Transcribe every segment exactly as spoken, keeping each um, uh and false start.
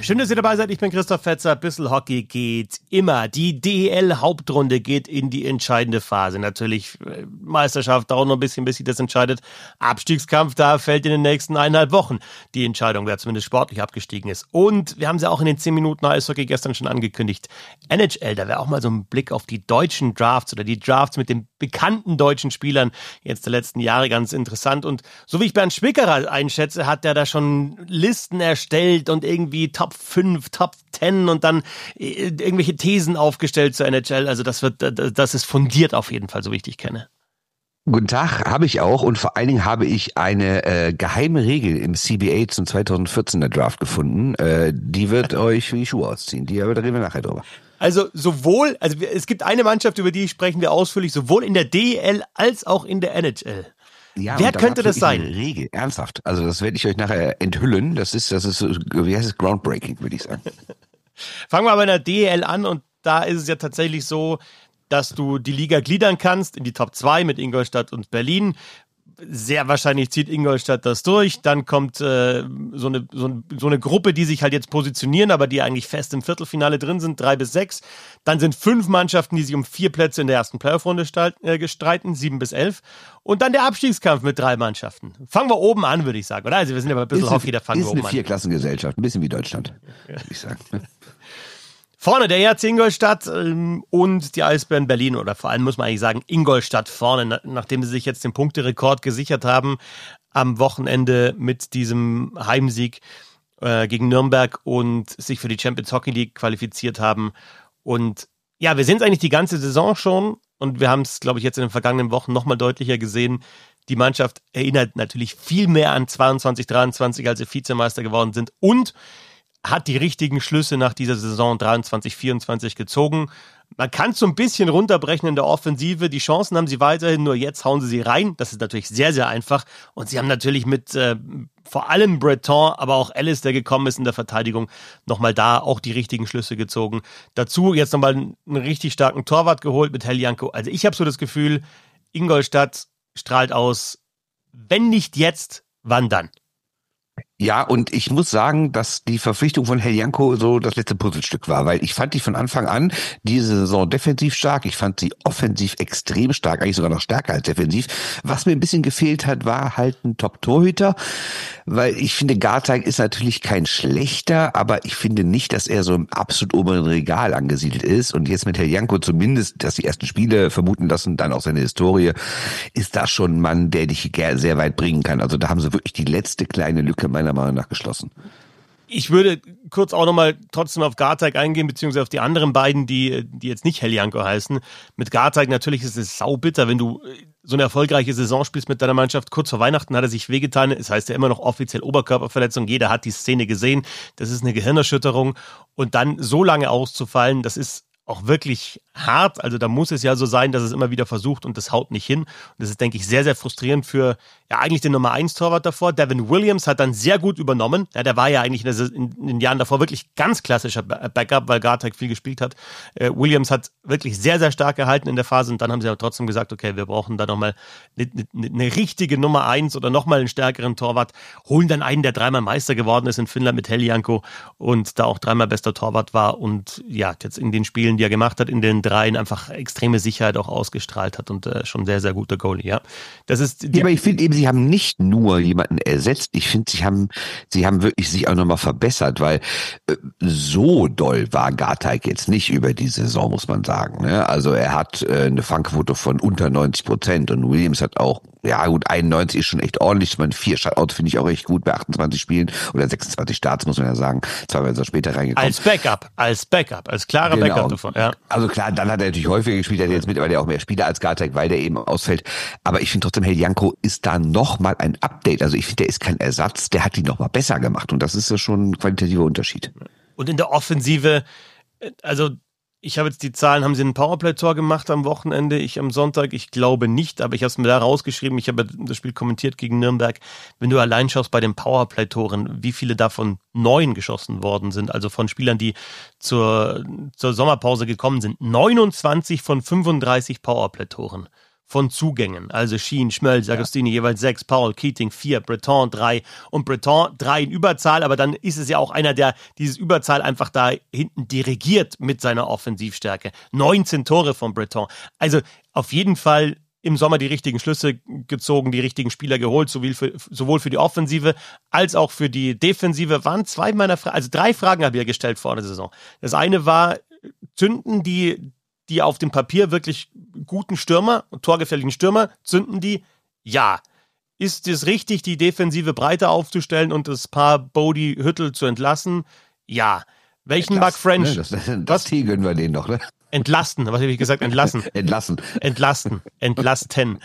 Schön, dass ihr dabei seid. Ich bin Christoph Fetzer. Bissl Hockey geht immer. Die D E L-Hauptrunde geht in die entscheidende Phase. Natürlich Meisterschaft dauert noch ein bisschen, bis sich das entscheidet. Abstiegskampf, da fällt in den nächsten eineinhalb Wochen die Entscheidung, wer zumindest sportlich abgestiegen ist. Und wir haben sie auch in den zehn Minuten Eishockey gestern schon angekündigt. N H L, da wäre auch mal so ein Blick auf die deutschen Drafts oder die Drafts mit den bekannten deutschen Spielern jetzt der letzten Jahre ganz interessant. Und so wie ich Bernd Schwickerer einschätze, hat der da schon Listen erstellt und irgendwie Top fünf, Top zehn und dann irgendwelche Thesen aufgestellt zur N H L. Also das wird, das ist fundiert auf jeden Fall, so wie ich dich kenne. Guten Tag, habe ich auch, und vor allen Dingen habe ich eine äh, geheime Regel im C B A zum zweitausendvierzehner Draft gefunden. Äh, die wird euch wie die Schuhe ausziehen. Die, aber da reden wir nachher drüber. Also sowohl, also es gibt eine Mannschaft, über die sprechen wir ausführlich, sowohl in der D E L als auch in der N H L. Ja, wer könnte das sein? Eine Regel, ernsthaft. Also das werde ich euch nachher enthüllen. Das ist, das ist, wie heißt es, groundbreaking, würde ich sagen. Fangen wir aber in der D E L an, und da ist es ja tatsächlich so, dass du die Liga gliedern kannst in die Top zwei mit Ingolstadt und Berlin. Sehr wahrscheinlich zieht Ingolstadt das durch. Dann kommt äh, so, eine, so, so eine Gruppe, die sich halt jetzt positionieren, aber die eigentlich fest im Viertelfinale drin sind, drei bis sechs. Dann sind fünf Mannschaften, die sich um vier Plätze in der ersten Playoff-Runde äh, streiten, sieben bis elf. Und dann der Abstiegskampf mit drei Mannschaften. Fangen wir oben an, würde ich sagen. Oder? Also wir sind ja bei ein bisschen Hockey, da fangen wir oben an. Ist eine Vierklassengesellschaft, ein bisschen wie Deutschland, würde ich sagen. Vorne der E H C Ingolstadt ähm, und die Eisbären Berlin, oder vor allem muss man eigentlich sagen Ingolstadt vorne, na, nachdem sie sich jetzt den Punkterekord gesichert haben am Wochenende mit diesem Heimsieg äh, gegen Nürnberg und sich für die Champions Hockey League qualifiziert haben. Und ja, wir sehen es eigentlich die ganze Saison schon, und wir haben es, glaube ich, jetzt in den vergangenen Wochen nochmal deutlicher gesehen. Die Mannschaft erinnert natürlich viel mehr an zweiundzwanzig dreiundzwanzig, als sie Vizemeister geworden sind, und hat die richtigen Schlüsse nach dieser Saison dreiundzwanzig vierundzwanzig gezogen. Man kann es so ein bisschen runterbrechen in der Offensive. Die Chancen haben sie weiterhin, nur jetzt hauen sie sie rein. Das ist natürlich sehr, sehr einfach. Und sie haben natürlich mit äh, vor allem Breton, aber auch Ellis, der gekommen ist in der Verteidigung, nochmal da auch die richtigen Schlüsse gezogen. Dazu jetzt nochmal einen, einen richtig starken Torwart geholt mit Helianko. Also ich habe so das Gefühl, Ingolstadt strahlt aus, wenn nicht jetzt, wann dann? Ja, und ich muss sagen, dass die Verpflichtung von Helianko so das letzte Puzzlestück war, weil ich fand die von Anfang an diese Saison defensiv stark, ich fand sie offensiv extrem stark, eigentlich sogar noch stärker als defensiv. Was mir ein bisschen gefehlt hat, war halt ein Top-Torhüter, weil ich finde, Garteig ist natürlich kein schlechter, aber ich finde nicht, dass er so im absolut oberen Regal angesiedelt ist, und jetzt mit Helianko zumindest, dass die ersten Spiele vermuten lassen, dann auch seine Historie, ist das schon ein Mann, der dich sehr weit bringen kann. Also da haben sie wirklich die letzte kleine Lücke meiner Meinung nach geschlossen. Ich würde kurz auch nochmal trotzdem auf Garteig eingehen, beziehungsweise auf die anderen beiden, die die jetzt nicht Helianko heißen. Mit Garteig natürlich ist es saubitter, wenn du so eine erfolgreiche Saison spielst mit deiner Mannschaft. Kurz vor Weihnachten hat er sich wehgetan. Es heißt ja immer noch offiziell Oberkörperverletzung. Jeder hat die Szene gesehen. Das ist eine Gehirnerschütterung. Und dann so lange auszufallen, das ist auch wirklich hart. Also da muss es ja so sein, dass es immer wieder versucht und das haut nicht hin. Und das ist, denke ich, sehr, sehr frustrierend für ja eigentlich den Nummer eins Torwart davor. Devin Williams hat dann sehr gut übernommen. Ja, der war ja eigentlich in, der, in den Jahren davor wirklich ganz klassischer Backup, weil Garteig viel gespielt hat. Äh, Williams hat wirklich sehr, sehr stark gehalten in der Phase, und dann haben sie aber trotzdem gesagt, okay, wir brauchen da nochmal eine, eine, eine richtige Nummer eins oder nochmal einen stärkeren Torwart. Holen dann einen, der dreimal Meister geworden ist in Finnland mit Helianko und da auch dreimal bester Torwart war und ja, jetzt in den Spielen, die er gemacht hat, in den dreien einfach extreme Sicherheit auch ausgestrahlt hat und äh, schon sehr, sehr guter Goalie, ja. Das ist die, ja, aber ich finde eben, sie haben nicht nur jemanden ersetzt, ich finde, sie haben, sie haben wirklich sich auch nochmal verbessert, weil äh, so doll war Garteig jetzt nicht über die Saison, muss man sagen, ne? Also er hat äh, eine Fangquote von unter neunzig Prozent, und Williams hat auch, ja gut, einundneunzig ist schon echt ordentlich. Ich meine, vier Shutouts finde ich auch echt gut bei achtundzwanzig Spielen oder sechsundzwanzig Starts, muss man ja sagen. Zweimal ist er später reingekommen. Als Backup, als Backup, als klarer genau. Backup davon, ja. Also klar, dann hat er natürlich häufiger gespielt, er hat jetzt mittlerweile auch mehr Spieler als Garteig, weil der eben ausfällt. Aber ich finde trotzdem, Helianko ist da nochmal ein Update. Also ich finde, der ist kein Ersatz, der hat die nochmal besser gemacht. Und das ist ja schon ein qualitativer Unterschied. Und in der Offensive, also ich habe jetzt die Zahlen, haben sie ein Powerplay-Tor gemacht am Wochenende, ich am Sonntag, ich glaube nicht, aber ich habe es mir da rausgeschrieben, ich habe das Spiel kommentiert gegen Nürnberg. Wenn du allein schaust bei den Powerplay-Toren, wie viele davon neun geschossen worden sind, also von Spielern, die zur, zur Sommerpause gekommen sind, neunundzwanzig von fünfunddreißig Powerplay-Toren von Zugängen. Also Sheen, Schmölz, Agostini ja. jeweils sechs, Paul, Keating vier, Breton drei und Breton drei in Überzahl, aber dann ist es ja auch einer, der dieses Überzahl einfach da hinten dirigiert mit seiner Offensivstärke. neunzehn Tore von Breton. Also auf jeden Fall im Sommer die richtigen Schlüsse gezogen, die richtigen Spieler geholt, sowohl für, sowohl für die Offensive als auch für die Defensive. Waren zwei meiner Fragen, also drei Fragen habe ich ja gestellt vor der Saison. Das eine war, zünden die die auf dem Papier wirklich guten Stürmer, torgefährlichen Stürmer, zünden die? Ja. Ist es richtig, die Defensive breiter aufzustellen und das Paar Bodie-Hüttel zu entlassen? Ja. Welchen Mark French? Ne, das das Tee gönnen wir denen noch, ne? Entlasten, was habe ich gesagt? Entlassen. Entlassen. Entlasten. Entlasten.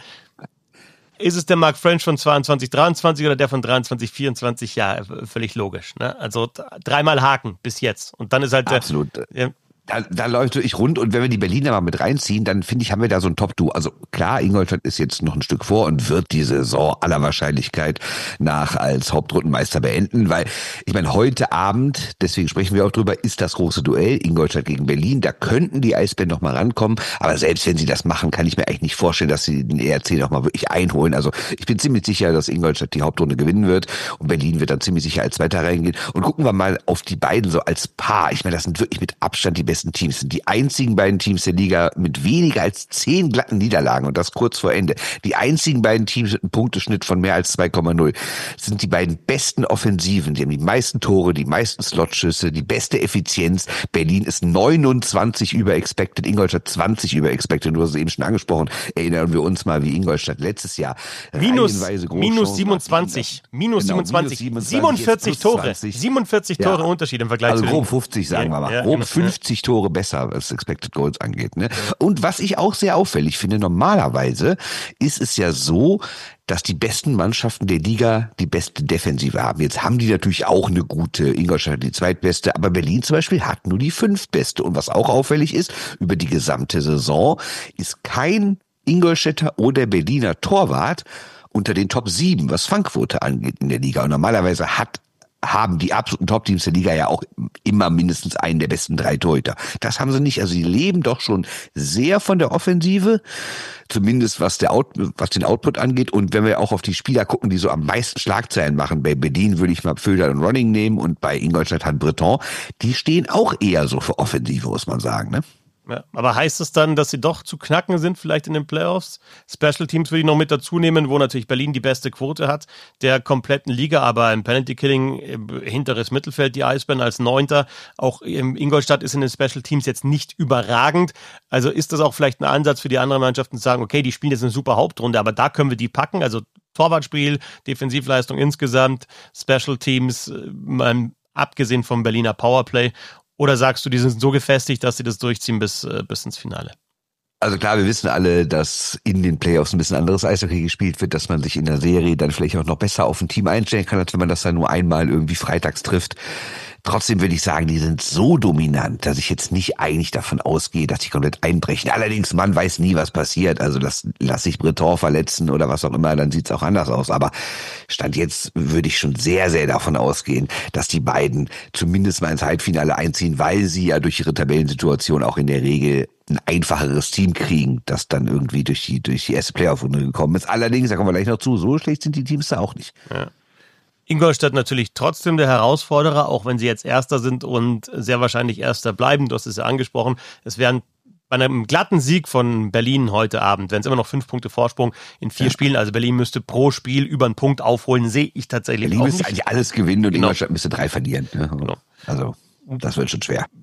Ist es der Mark French von zweiundzwanzig dreiundzwanzig oder der von dreiundzwanzig vierundzwanzig? Ja, völlig logisch. Ne? Also dreimal Haken bis jetzt. Und dann ist halt Absolut. Der, Da, da läuft wirklich rund und wenn wir die Berliner mal mit reinziehen, dann finde ich, haben wir da so ein Top-Duo. Also klar, Ingolstadt ist jetzt noch ein Stück vor und wird die Saison aller Wahrscheinlichkeit nach als Hauptrundenmeister beenden, weil ich meine, heute Abend, deswegen sprechen wir auch drüber, ist das große Duell Ingolstadt gegen Berlin. Da könnten die Eisbären noch mal rankommen, aber selbst wenn sie das machen, kann ich mir eigentlich nicht vorstellen, dass sie den E R C noch mal wirklich einholen. Also ich bin ziemlich sicher, dass Ingolstadt die Hauptrunde gewinnen wird und Berlin wird dann ziemlich sicher als Zweiter reingehen. Und gucken wir mal auf die beiden so als Paar. Ich meine, das sind wirklich mit Abstand die besten Teams, sind die einzigen beiden Teams der Liga mit weniger als zehn glatten Niederlagen und das kurz vor Ende. Die einzigen beiden Teams mit einem Punkteschnitt von mehr als zwei Komma null. Das sind die beiden besten Offensiven. Die haben die meisten Tore, die meisten Slotschüsse, die beste Effizienz. Berlin ist neunundzwanzig über expected, Ingolstadt zwanzig über expected. Du hast es eben schon angesprochen. Erinnern wir uns mal, wie Ingolstadt letztes Jahr minus, minus siebenundzwanzig, minus genau, siebenundzwanzig, minus siebenundvierzig Tore, siebenundvierzig ja. Tore Unterschied im Vergleich also zu grob fünfzig, sagen ja, wir mal. Ja, grob genau. fünfzig Tore besser, was Expected Goals angeht. Ne? Und was ich auch sehr auffällig finde, normalerweise ist es ja so, dass die besten Mannschaften der Liga die beste Defensive haben. Jetzt haben die natürlich auch eine gute, Ingolstadt die zweitbeste, aber Berlin zum Beispiel hat nur die fünftbeste. Und was auch auffällig ist, über die gesamte Saison ist kein Ingolstädter oder Berliner Torwart unter den Top sieben, was Fangquote angeht in der Liga. Und normalerweise hat haben die absoluten Top-Teams der Liga ja auch immer mindestens einen der besten drei Torhüter. Das haben sie nicht. Also sie leben doch schon sehr von der Offensive, zumindest was der Out, was den Output angeht. Und wenn wir auch auf die Spieler gucken, die so am meisten Schlagzeilen machen, bei Berlin würde ich mal Föder und Ronning nehmen und bei Ingolstadt hat Breton, die stehen auch eher so für Offensive, muss man sagen, ne? Ja, aber heißt es dann, dass sie doch zu knacken sind, vielleicht in den Playoffs? Special Teams würde ich noch mit dazu nehmen, wo natürlich Berlin die beste Quote hat, der kompletten Liga, aber im Penalty Killing hinteres Mittelfeld die Eisbären als Neunter. Auch im Ingolstadt ist in den Special Teams jetzt nicht überragend. Also ist das auch vielleicht ein Ansatz für die anderen Mannschaften zu sagen, okay, die spielen jetzt eine super Hauptrunde, aber da können wir die packen. Also Torwartspiel, Defensivleistung insgesamt, Special Teams, mal abgesehen vom Berliner Powerplay. Oder sagst du, die sind so gefestigt, dass sie das durchziehen bis, äh, bis ins Finale? Also klar, wir wissen alle, dass in den Playoffs ein bisschen anderes Eishockey gespielt wird, dass man sich in der Serie dann vielleicht auch noch besser auf ein Team einstellen kann, als wenn man das dann nur einmal irgendwie freitags trifft. Trotzdem würde ich sagen, die sind so dominant, dass ich jetzt nicht eigentlich davon ausgehe, dass die komplett einbrechen. Allerdings, man weiß nie, was passiert. Also das lass sich Breton verletzen oder was auch immer, dann sieht's auch anders aus. Aber Stand jetzt würde ich schon sehr, sehr davon ausgehen, dass die beiden zumindest mal ins Halbfinale einziehen, weil sie ja durch ihre Tabellensituation auch in der Regel ein einfacheres Team kriegen, das dann irgendwie durch die durch die erste Playoff-Runde gekommen ist. Allerdings, da kommen wir gleich noch zu, so schlecht sind die Teams da auch nicht. Ja. Ingolstadt natürlich trotzdem der Herausforderer, auch wenn sie jetzt Erster sind und sehr wahrscheinlich Erster bleiben. Du hast es ja angesprochen. Es wären bei einem glatten Sieg von Berlin heute Abend, wären es immer noch fünf Punkte Vorsprung in vier ja. Spielen. Also Berlin müsste pro Spiel über einen Punkt aufholen, sehe ich tatsächlich Berlin auch müsste nicht. eigentlich alles gewinnen und genau. Ingolstadt müsste drei verlieren. Ne? Genau. Also das wird schon schwer.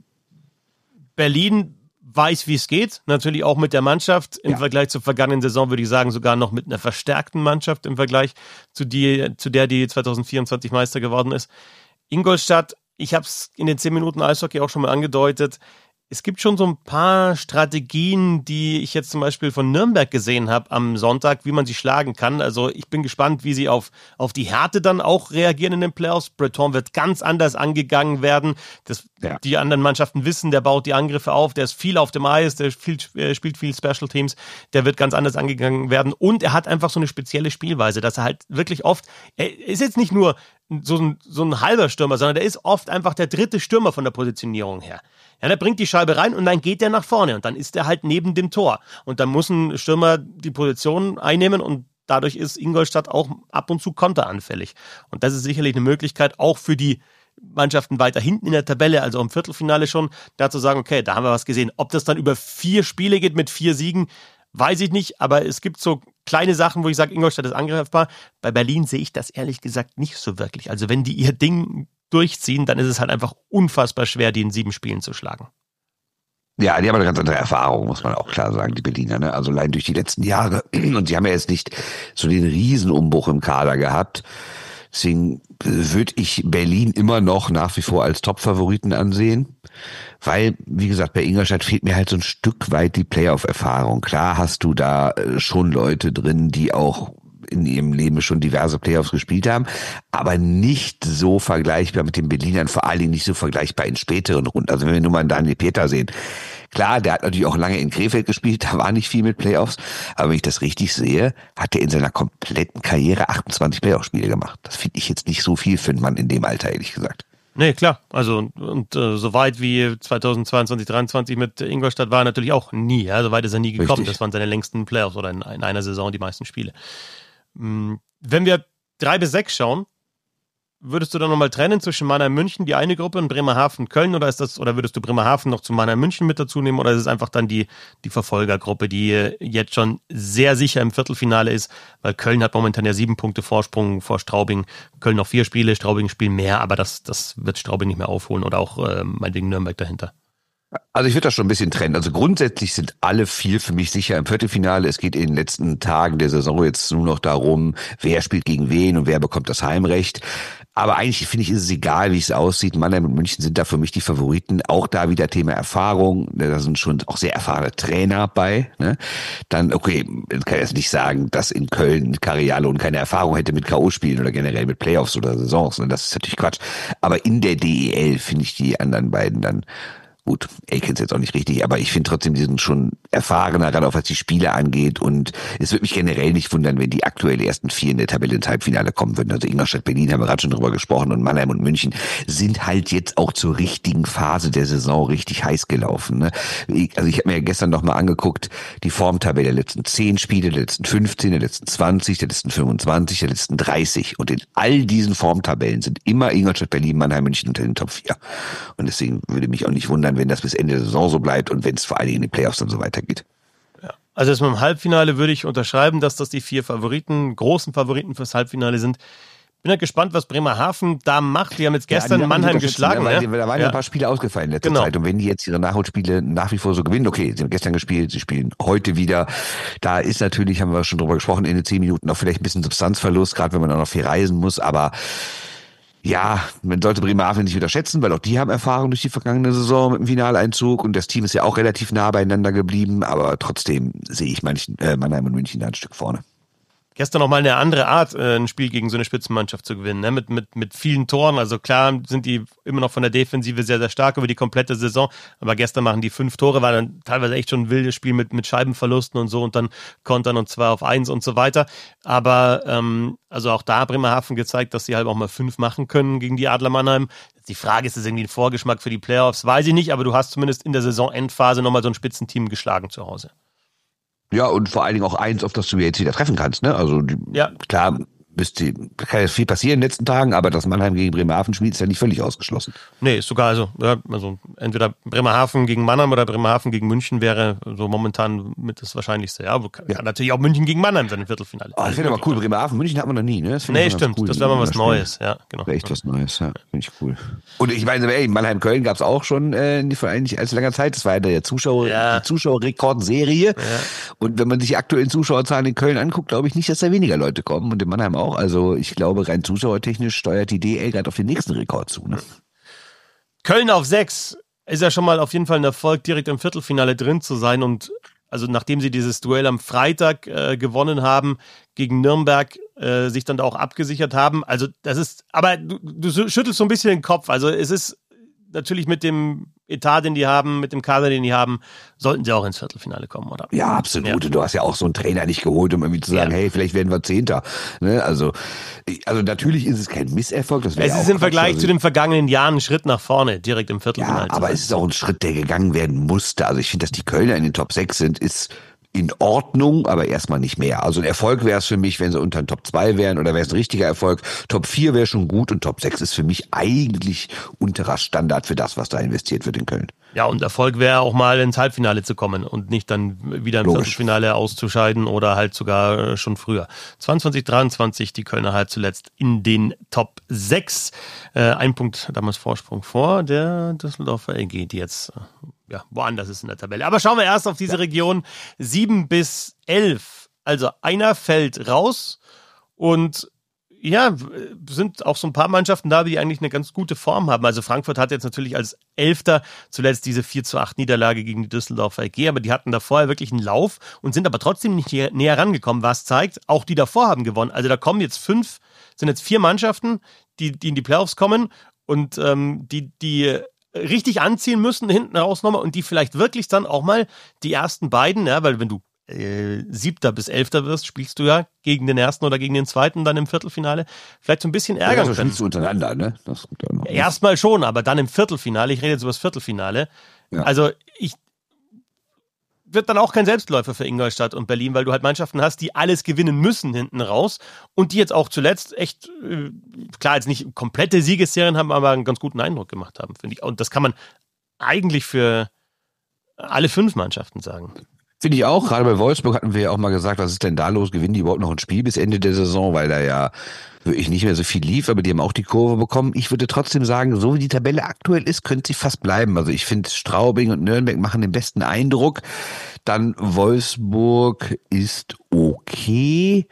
Berlin weiß, wie es geht, natürlich auch mit der Mannschaft. Im ja. Vergleich zur vergangenen Saison würde ich sagen, sogar noch mit einer verstärkten Mannschaft im Vergleich zu, die, zu der, die zwanzig vierundzwanzig Meister geworden ist. Ingolstadt, ich habe es in den zehn Minuten Eishockey auch schon mal angedeutet, es gibt schon so ein paar Strategien, die ich jetzt zum Beispiel von Nürnberg gesehen habe am Sonntag, wie man sie schlagen kann. Also ich bin gespannt, wie sie auf, auf die Härte dann auch reagieren in den Playoffs. Breton wird ganz anders angegangen werden. Das, ja. Die anderen Mannschaften wissen, der baut die Angriffe auf, der ist viel auf dem Eis, der viel, äh, spielt viel Special Teams, der wird ganz anders angegangen werden. Und er hat einfach so eine spezielle Spielweise, dass er halt wirklich oft, er ist jetzt nicht nur so ein, so ein halber Stürmer, sondern der ist oft einfach der dritte Stürmer von der Positionierung her. Ja, der bringt die Scheibe rein und dann geht der nach vorne und dann ist der halt neben dem Tor. Und dann muss ein Stürmer die Position einnehmen und dadurch ist Ingolstadt auch ab und zu konteranfällig. Und das ist sicherlich eine Möglichkeit, auch für die Mannschaften weiter hinten in der Tabelle, also im Viertelfinale schon, da zu sagen, okay, da haben wir was gesehen. Ob das dann über vier Spiele geht mit vier Siegen, weiß ich nicht, aber es gibt so kleine Sachen, wo ich sage, Ingolstadt ist angreifbar. Bei Berlin sehe ich das ehrlich gesagt nicht so wirklich. Also wenn die ihr Ding durchziehen, dann ist es halt einfach unfassbar schwer, die in sieben Spielen zu schlagen. Ja, die haben eine ganz andere Erfahrung, muss man auch klar sagen, die Berliner, ne? Also allein durch die letzten Jahre. Und die haben ja jetzt nicht so den Riesenumbruch im Kader gehabt. Deswegen würde ich Berlin immer noch nach wie vor als Top-Favoriten ansehen. Weil, wie gesagt, bei Ingolstadt fehlt mir halt so ein Stück weit die Playoff-Erfahrung. Klar hast du da schon Leute drin, die auch in ihrem Leben schon diverse Playoffs gespielt haben, aber nicht so vergleichbar mit den Berlinern, vor allen Dingen nicht so vergleichbar in späteren Runden. Also wenn wir nur mal einen Daniel Peter sehen, klar, der hat natürlich auch lange in Krefeld gespielt, da war nicht viel mit Playoffs, aber wenn ich das richtig sehe, hat er in seiner kompletten Karriere achtundzwanzig Playoff-Spiele gemacht. Das finde ich jetzt nicht so viel für einen Mann in dem Alter, ehrlich gesagt. Nee, klar. Also und, und äh, so weit wie zweitausendzweiundzwanzig, dreiundzwanzig mit Ingolstadt war er natürlich auch nie. Ja? So weit ist er nie gekommen. Richtig. Das waren seine längsten Playoffs oder in, in einer Saison die meisten Spiele. Wenn wir drei bis sechs schauen, würdest du dann nochmal trennen zwischen Mannheim München, die eine Gruppe, und Bremerhaven Köln, oder ist das, oder würdest du Bremerhaven noch zu Mannheim München mit dazu nehmen, oder ist es einfach dann die, die Verfolgergruppe, die jetzt schon sehr sicher im Viertelfinale ist, weil Köln hat momentan ja sieben Punkte Vorsprung vor Straubing, Köln noch vier Spiele, Straubing spielt mehr, aber das, das wird Straubing nicht mehr aufholen, oder auch äh, meinetwegen Nürnberg dahinter. Also ich würde das schon ein bisschen trennen. Also grundsätzlich sind alle vier für mich sicher im Viertelfinale. Es geht in den letzten Tagen der Saison jetzt nur noch darum, wer spielt gegen wen und wer bekommt das Heimrecht. Aber eigentlich finde ich, ist es egal, wie es aussieht. Mannheim und München sind da für mich die Favoriten. Auch da wieder Thema Erfahrung. Da sind schon auch sehr erfahrene Trainer bei. Ne? Dann, okay, man kann jetzt nicht sagen, dass in Köln Cariallo keine Erfahrung hätte mit K O-Spielen oder generell mit Playoffs oder Saisons. Ne? Das ist natürlich Quatsch. Aber in der D E L finde ich die anderen beiden dann gut, Aiken ist jetzt auch nicht richtig, aber ich finde trotzdem, die sind schon erfahrener, gerade auch was die Spiele angeht, und es würde mich generell nicht wundern, wenn die aktuell ersten vier in der Tabelle ins Halbfinale kommen würden. Also Ingolstadt, Berlin haben wir gerade schon drüber gesprochen, und Mannheim und München sind halt jetzt auch zur richtigen Phase der Saison richtig heiß gelaufen. Ne? Also ich habe mir ja gestern noch mal angeguckt, die Formtabelle der letzten zehn Spiele, der letzten fünfzehn, der letzten zwanzig, der letzten fünfundzwanzig, der letzten dreißig, und in all diesen Formtabellen sind immer Ingolstadt, Berlin, Mannheim, München unter den Top vier. Und deswegen würde mich auch nicht wundern, wenn das bis Ende der Saison so bleibt und wenn es vor allen Dingen in den Playoffs dann so weitergeht. Ja. Also jetzt mit dem Halbfinale würde ich unterschreiben, dass das die vier Favoriten, großen Favoriten fürs Halbfinale sind. Bin halt gespannt, was Bremerhaven da macht. Die haben jetzt gestern ja, Mannheim geschlagen. Ja, ja? Da waren ja ein paar Spiele ausgefallen in letzter genau. Zeit. Und wenn die jetzt ihre Nachholspiele nach wie vor so gewinnen, okay, sie haben gestern gespielt, sie spielen heute wieder. Da ist natürlich, haben wir schon drüber gesprochen, in den zehn Minuten auch vielleicht ein bisschen Substanzverlust, gerade wenn man auch noch viel reisen muss. Aber ja, man sollte Bremerhaven nicht unterschätzen, weil auch die haben Erfahrung durch die vergangene Saison mit dem Finaleinzug, und das Team ist ja auch relativ nah beieinander geblieben, aber trotzdem sehe ich manchen, äh, Mannheim und München da ein Stück vorne. Gestern noch mal eine andere Art, äh, ein Spiel gegen so eine Spitzenmannschaft zu gewinnen, ne? mit, mit, mit vielen Toren. Also klar sind die immer noch von der Defensive sehr, sehr stark über die komplette Saison, aber gestern machen die fünf Tore, war dann teilweise echt schon ein wildes Spiel mit, mit Scheibenverlusten und so, und dann Kontern und zwei auf eins und so weiter. Aber ähm, also auch da Bremerhaven gezeigt, dass sie halt auch mal fünf machen können gegen die Adler Mannheim. Die Frage, ist das irgendwie ein Vorgeschmack für die Playoffs? Weiß ich nicht, aber du hast zumindest in der Saisonendphase nochmal so ein Spitzenteam geschlagen zu Hause. Ja, und vor allen Dingen auch eins, auf das du jetzt wieder treffen kannst, ne? Also die, ja. Klar, müsste, kann jetzt viel passieren in den letzten Tagen, aber dass Mannheim gegen Bremerhaven spielt, ist ja nicht völlig ausgeschlossen. Nee, ist sogar, also, ja, also entweder Bremerhaven gegen Mannheim oder Bremerhaven gegen München wäre so momentan mit das Wahrscheinlichste. Ja, kann ja. natürlich auch München gegen Mannheim sein im Viertelfinale. Oh, das wäre aber cool. Bremerhaven, München hat man noch nie, ne? Das nee, stimmt. Cool, das wäre mal was Neues, ja, genau. Wäre echt was Neues, ja. Finde ich cool. Und ich meine, ey, Mannheim-Köln gab es auch schon äh, vor eigentlich allzu langer Zeit. Das war ja der Zuschauer, ja. die Zuschauerrekordserie. Ja. Und wenn man sich die aktuellen Zuschauerzahlen in Köln anguckt, glaube ich nicht, dass da weniger Leute kommen, und in Mannheim auch. Also ich glaube, rein zuschauertechnisch steuert die D L gerade auf den nächsten Rekord zu. Ne? Köln auf sechs ist ja schon mal auf jeden Fall ein Erfolg, direkt im Viertelfinale drin zu sein. Und also nachdem sie dieses Duell am Freitag äh, gewonnen haben gegen Nürnberg, äh, sich dann da auch abgesichert haben. Also das ist, aber du, du schüttelst so ein bisschen den Kopf. Also es ist natürlich mit dem Etat, den die haben, mit dem Kader, den die haben, sollten sie auch ins Viertelfinale kommen, oder? Ja, absolut. Ja. Und du hast ja auch so einen Trainer nicht geholt, um irgendwie zu sagen, ja. hey, vielleicht werden wir Zehnter. Ne? Also, also natürlich ist es kein Misserfolg. Das es ja ist im Vergleich also, zu den vergangenen Jahren ein Schritt nach vorne, direkt im Viertelfinale. Ja, aber es ist auch ein Schritt, der gegangen werden musste. Also ich finde, dass die Kölner in den Top sechs sind, ist in Ordnung, aber erstmal nicht mehr. Also ein Erfolg wäre es für mich, wenn sie unter den Top zwei wären, oder wäre es ein richtiger Erfolg. Top vier wäre schon gut und Top sechs ist für mich eigentlich unterer Standard für das, was da investiert wird in Köln. Ja, und Erfolg wäre auch mal ins Halbfinale zu kommen und nicht dann wieder im Logisch. Viertelfinale auszuscheiden oder halt sogar schon früher. zweiundzwanzig dreiundzwanzig, die Kölner halt zuletzt in den Top sechs. Äh, ein Punkt damals Vorsprung vor der Düsseldorfer E G, die jetzt äh, ja, woanders ist in der Tabelle. Aber schauen wir erst auf diese ja. Region sieben bis elf. Also einer fällt raus und ja, sind auch so ein paar Mannschaften da, die eigentlich eine ganz gute Form haben. Also Frankfurt hat jetzt natürlich als Elfter zuletzt diese vier zu acht Niederlage gegen die Düsseldorfer E G, aber die hatten da vorher wirklich einen Lauf und sind aber trotzdem nicht näher rangekommen, was zeigt, auch die davor haben gewonnen. Also da kommen jetzt fünf, sind jetzt vier Mannschaften, die, die in die Playoffs kommen und ähm, die, die richtig anziehen müssen, hinten raus nochmal und die vielleicht wirklich dann auch mal die ersten beiden, ja, weil wenn du Äh, Siebter bis Elfter wirst, spielst du ja gegen den Ersten oder gegen den Zweiten dann im Viertelfinale, vielleicht so ein bisschen ärgern ja, können. Spielst du untereinander, ne? Das ja noch Erstmal schon, aber dann im Viertelfinale, ich rede jetzt über das Viertelfinale, ja. also ich wird dann auch kein Selbstläufer für Ingolstadt und Berlin, weil du halt Mannschaften hast, die alles gewinnen müssen hinten raus und die jetzt auch zuletzt echt, äh, klar jetzt nicht komplette Siegesserien haben, aber einen ganz guten Eindruck gemacht haben, finde ich. Und das kann man eigentlich für alle fünf Mannschaften sagen. Finde ich auch. Gerade bei Wolfsburg hatten wir ja auch mal gesagt, was ist denn da los? Gewinnen die überhaupt noch ein Spiel bis Ende der Saison? Weil da ja wirklich nicht mehr so viel lief, aber die haben auch die Kurve bekommen. Ich würde trotzdem sagen, so wie die Tabelle aktuell ist, könnte sie fast bleiben. Also ich finde, Straubing und Nürnberg machen den besten Eindruck. Dann Wolfsburg ist okay.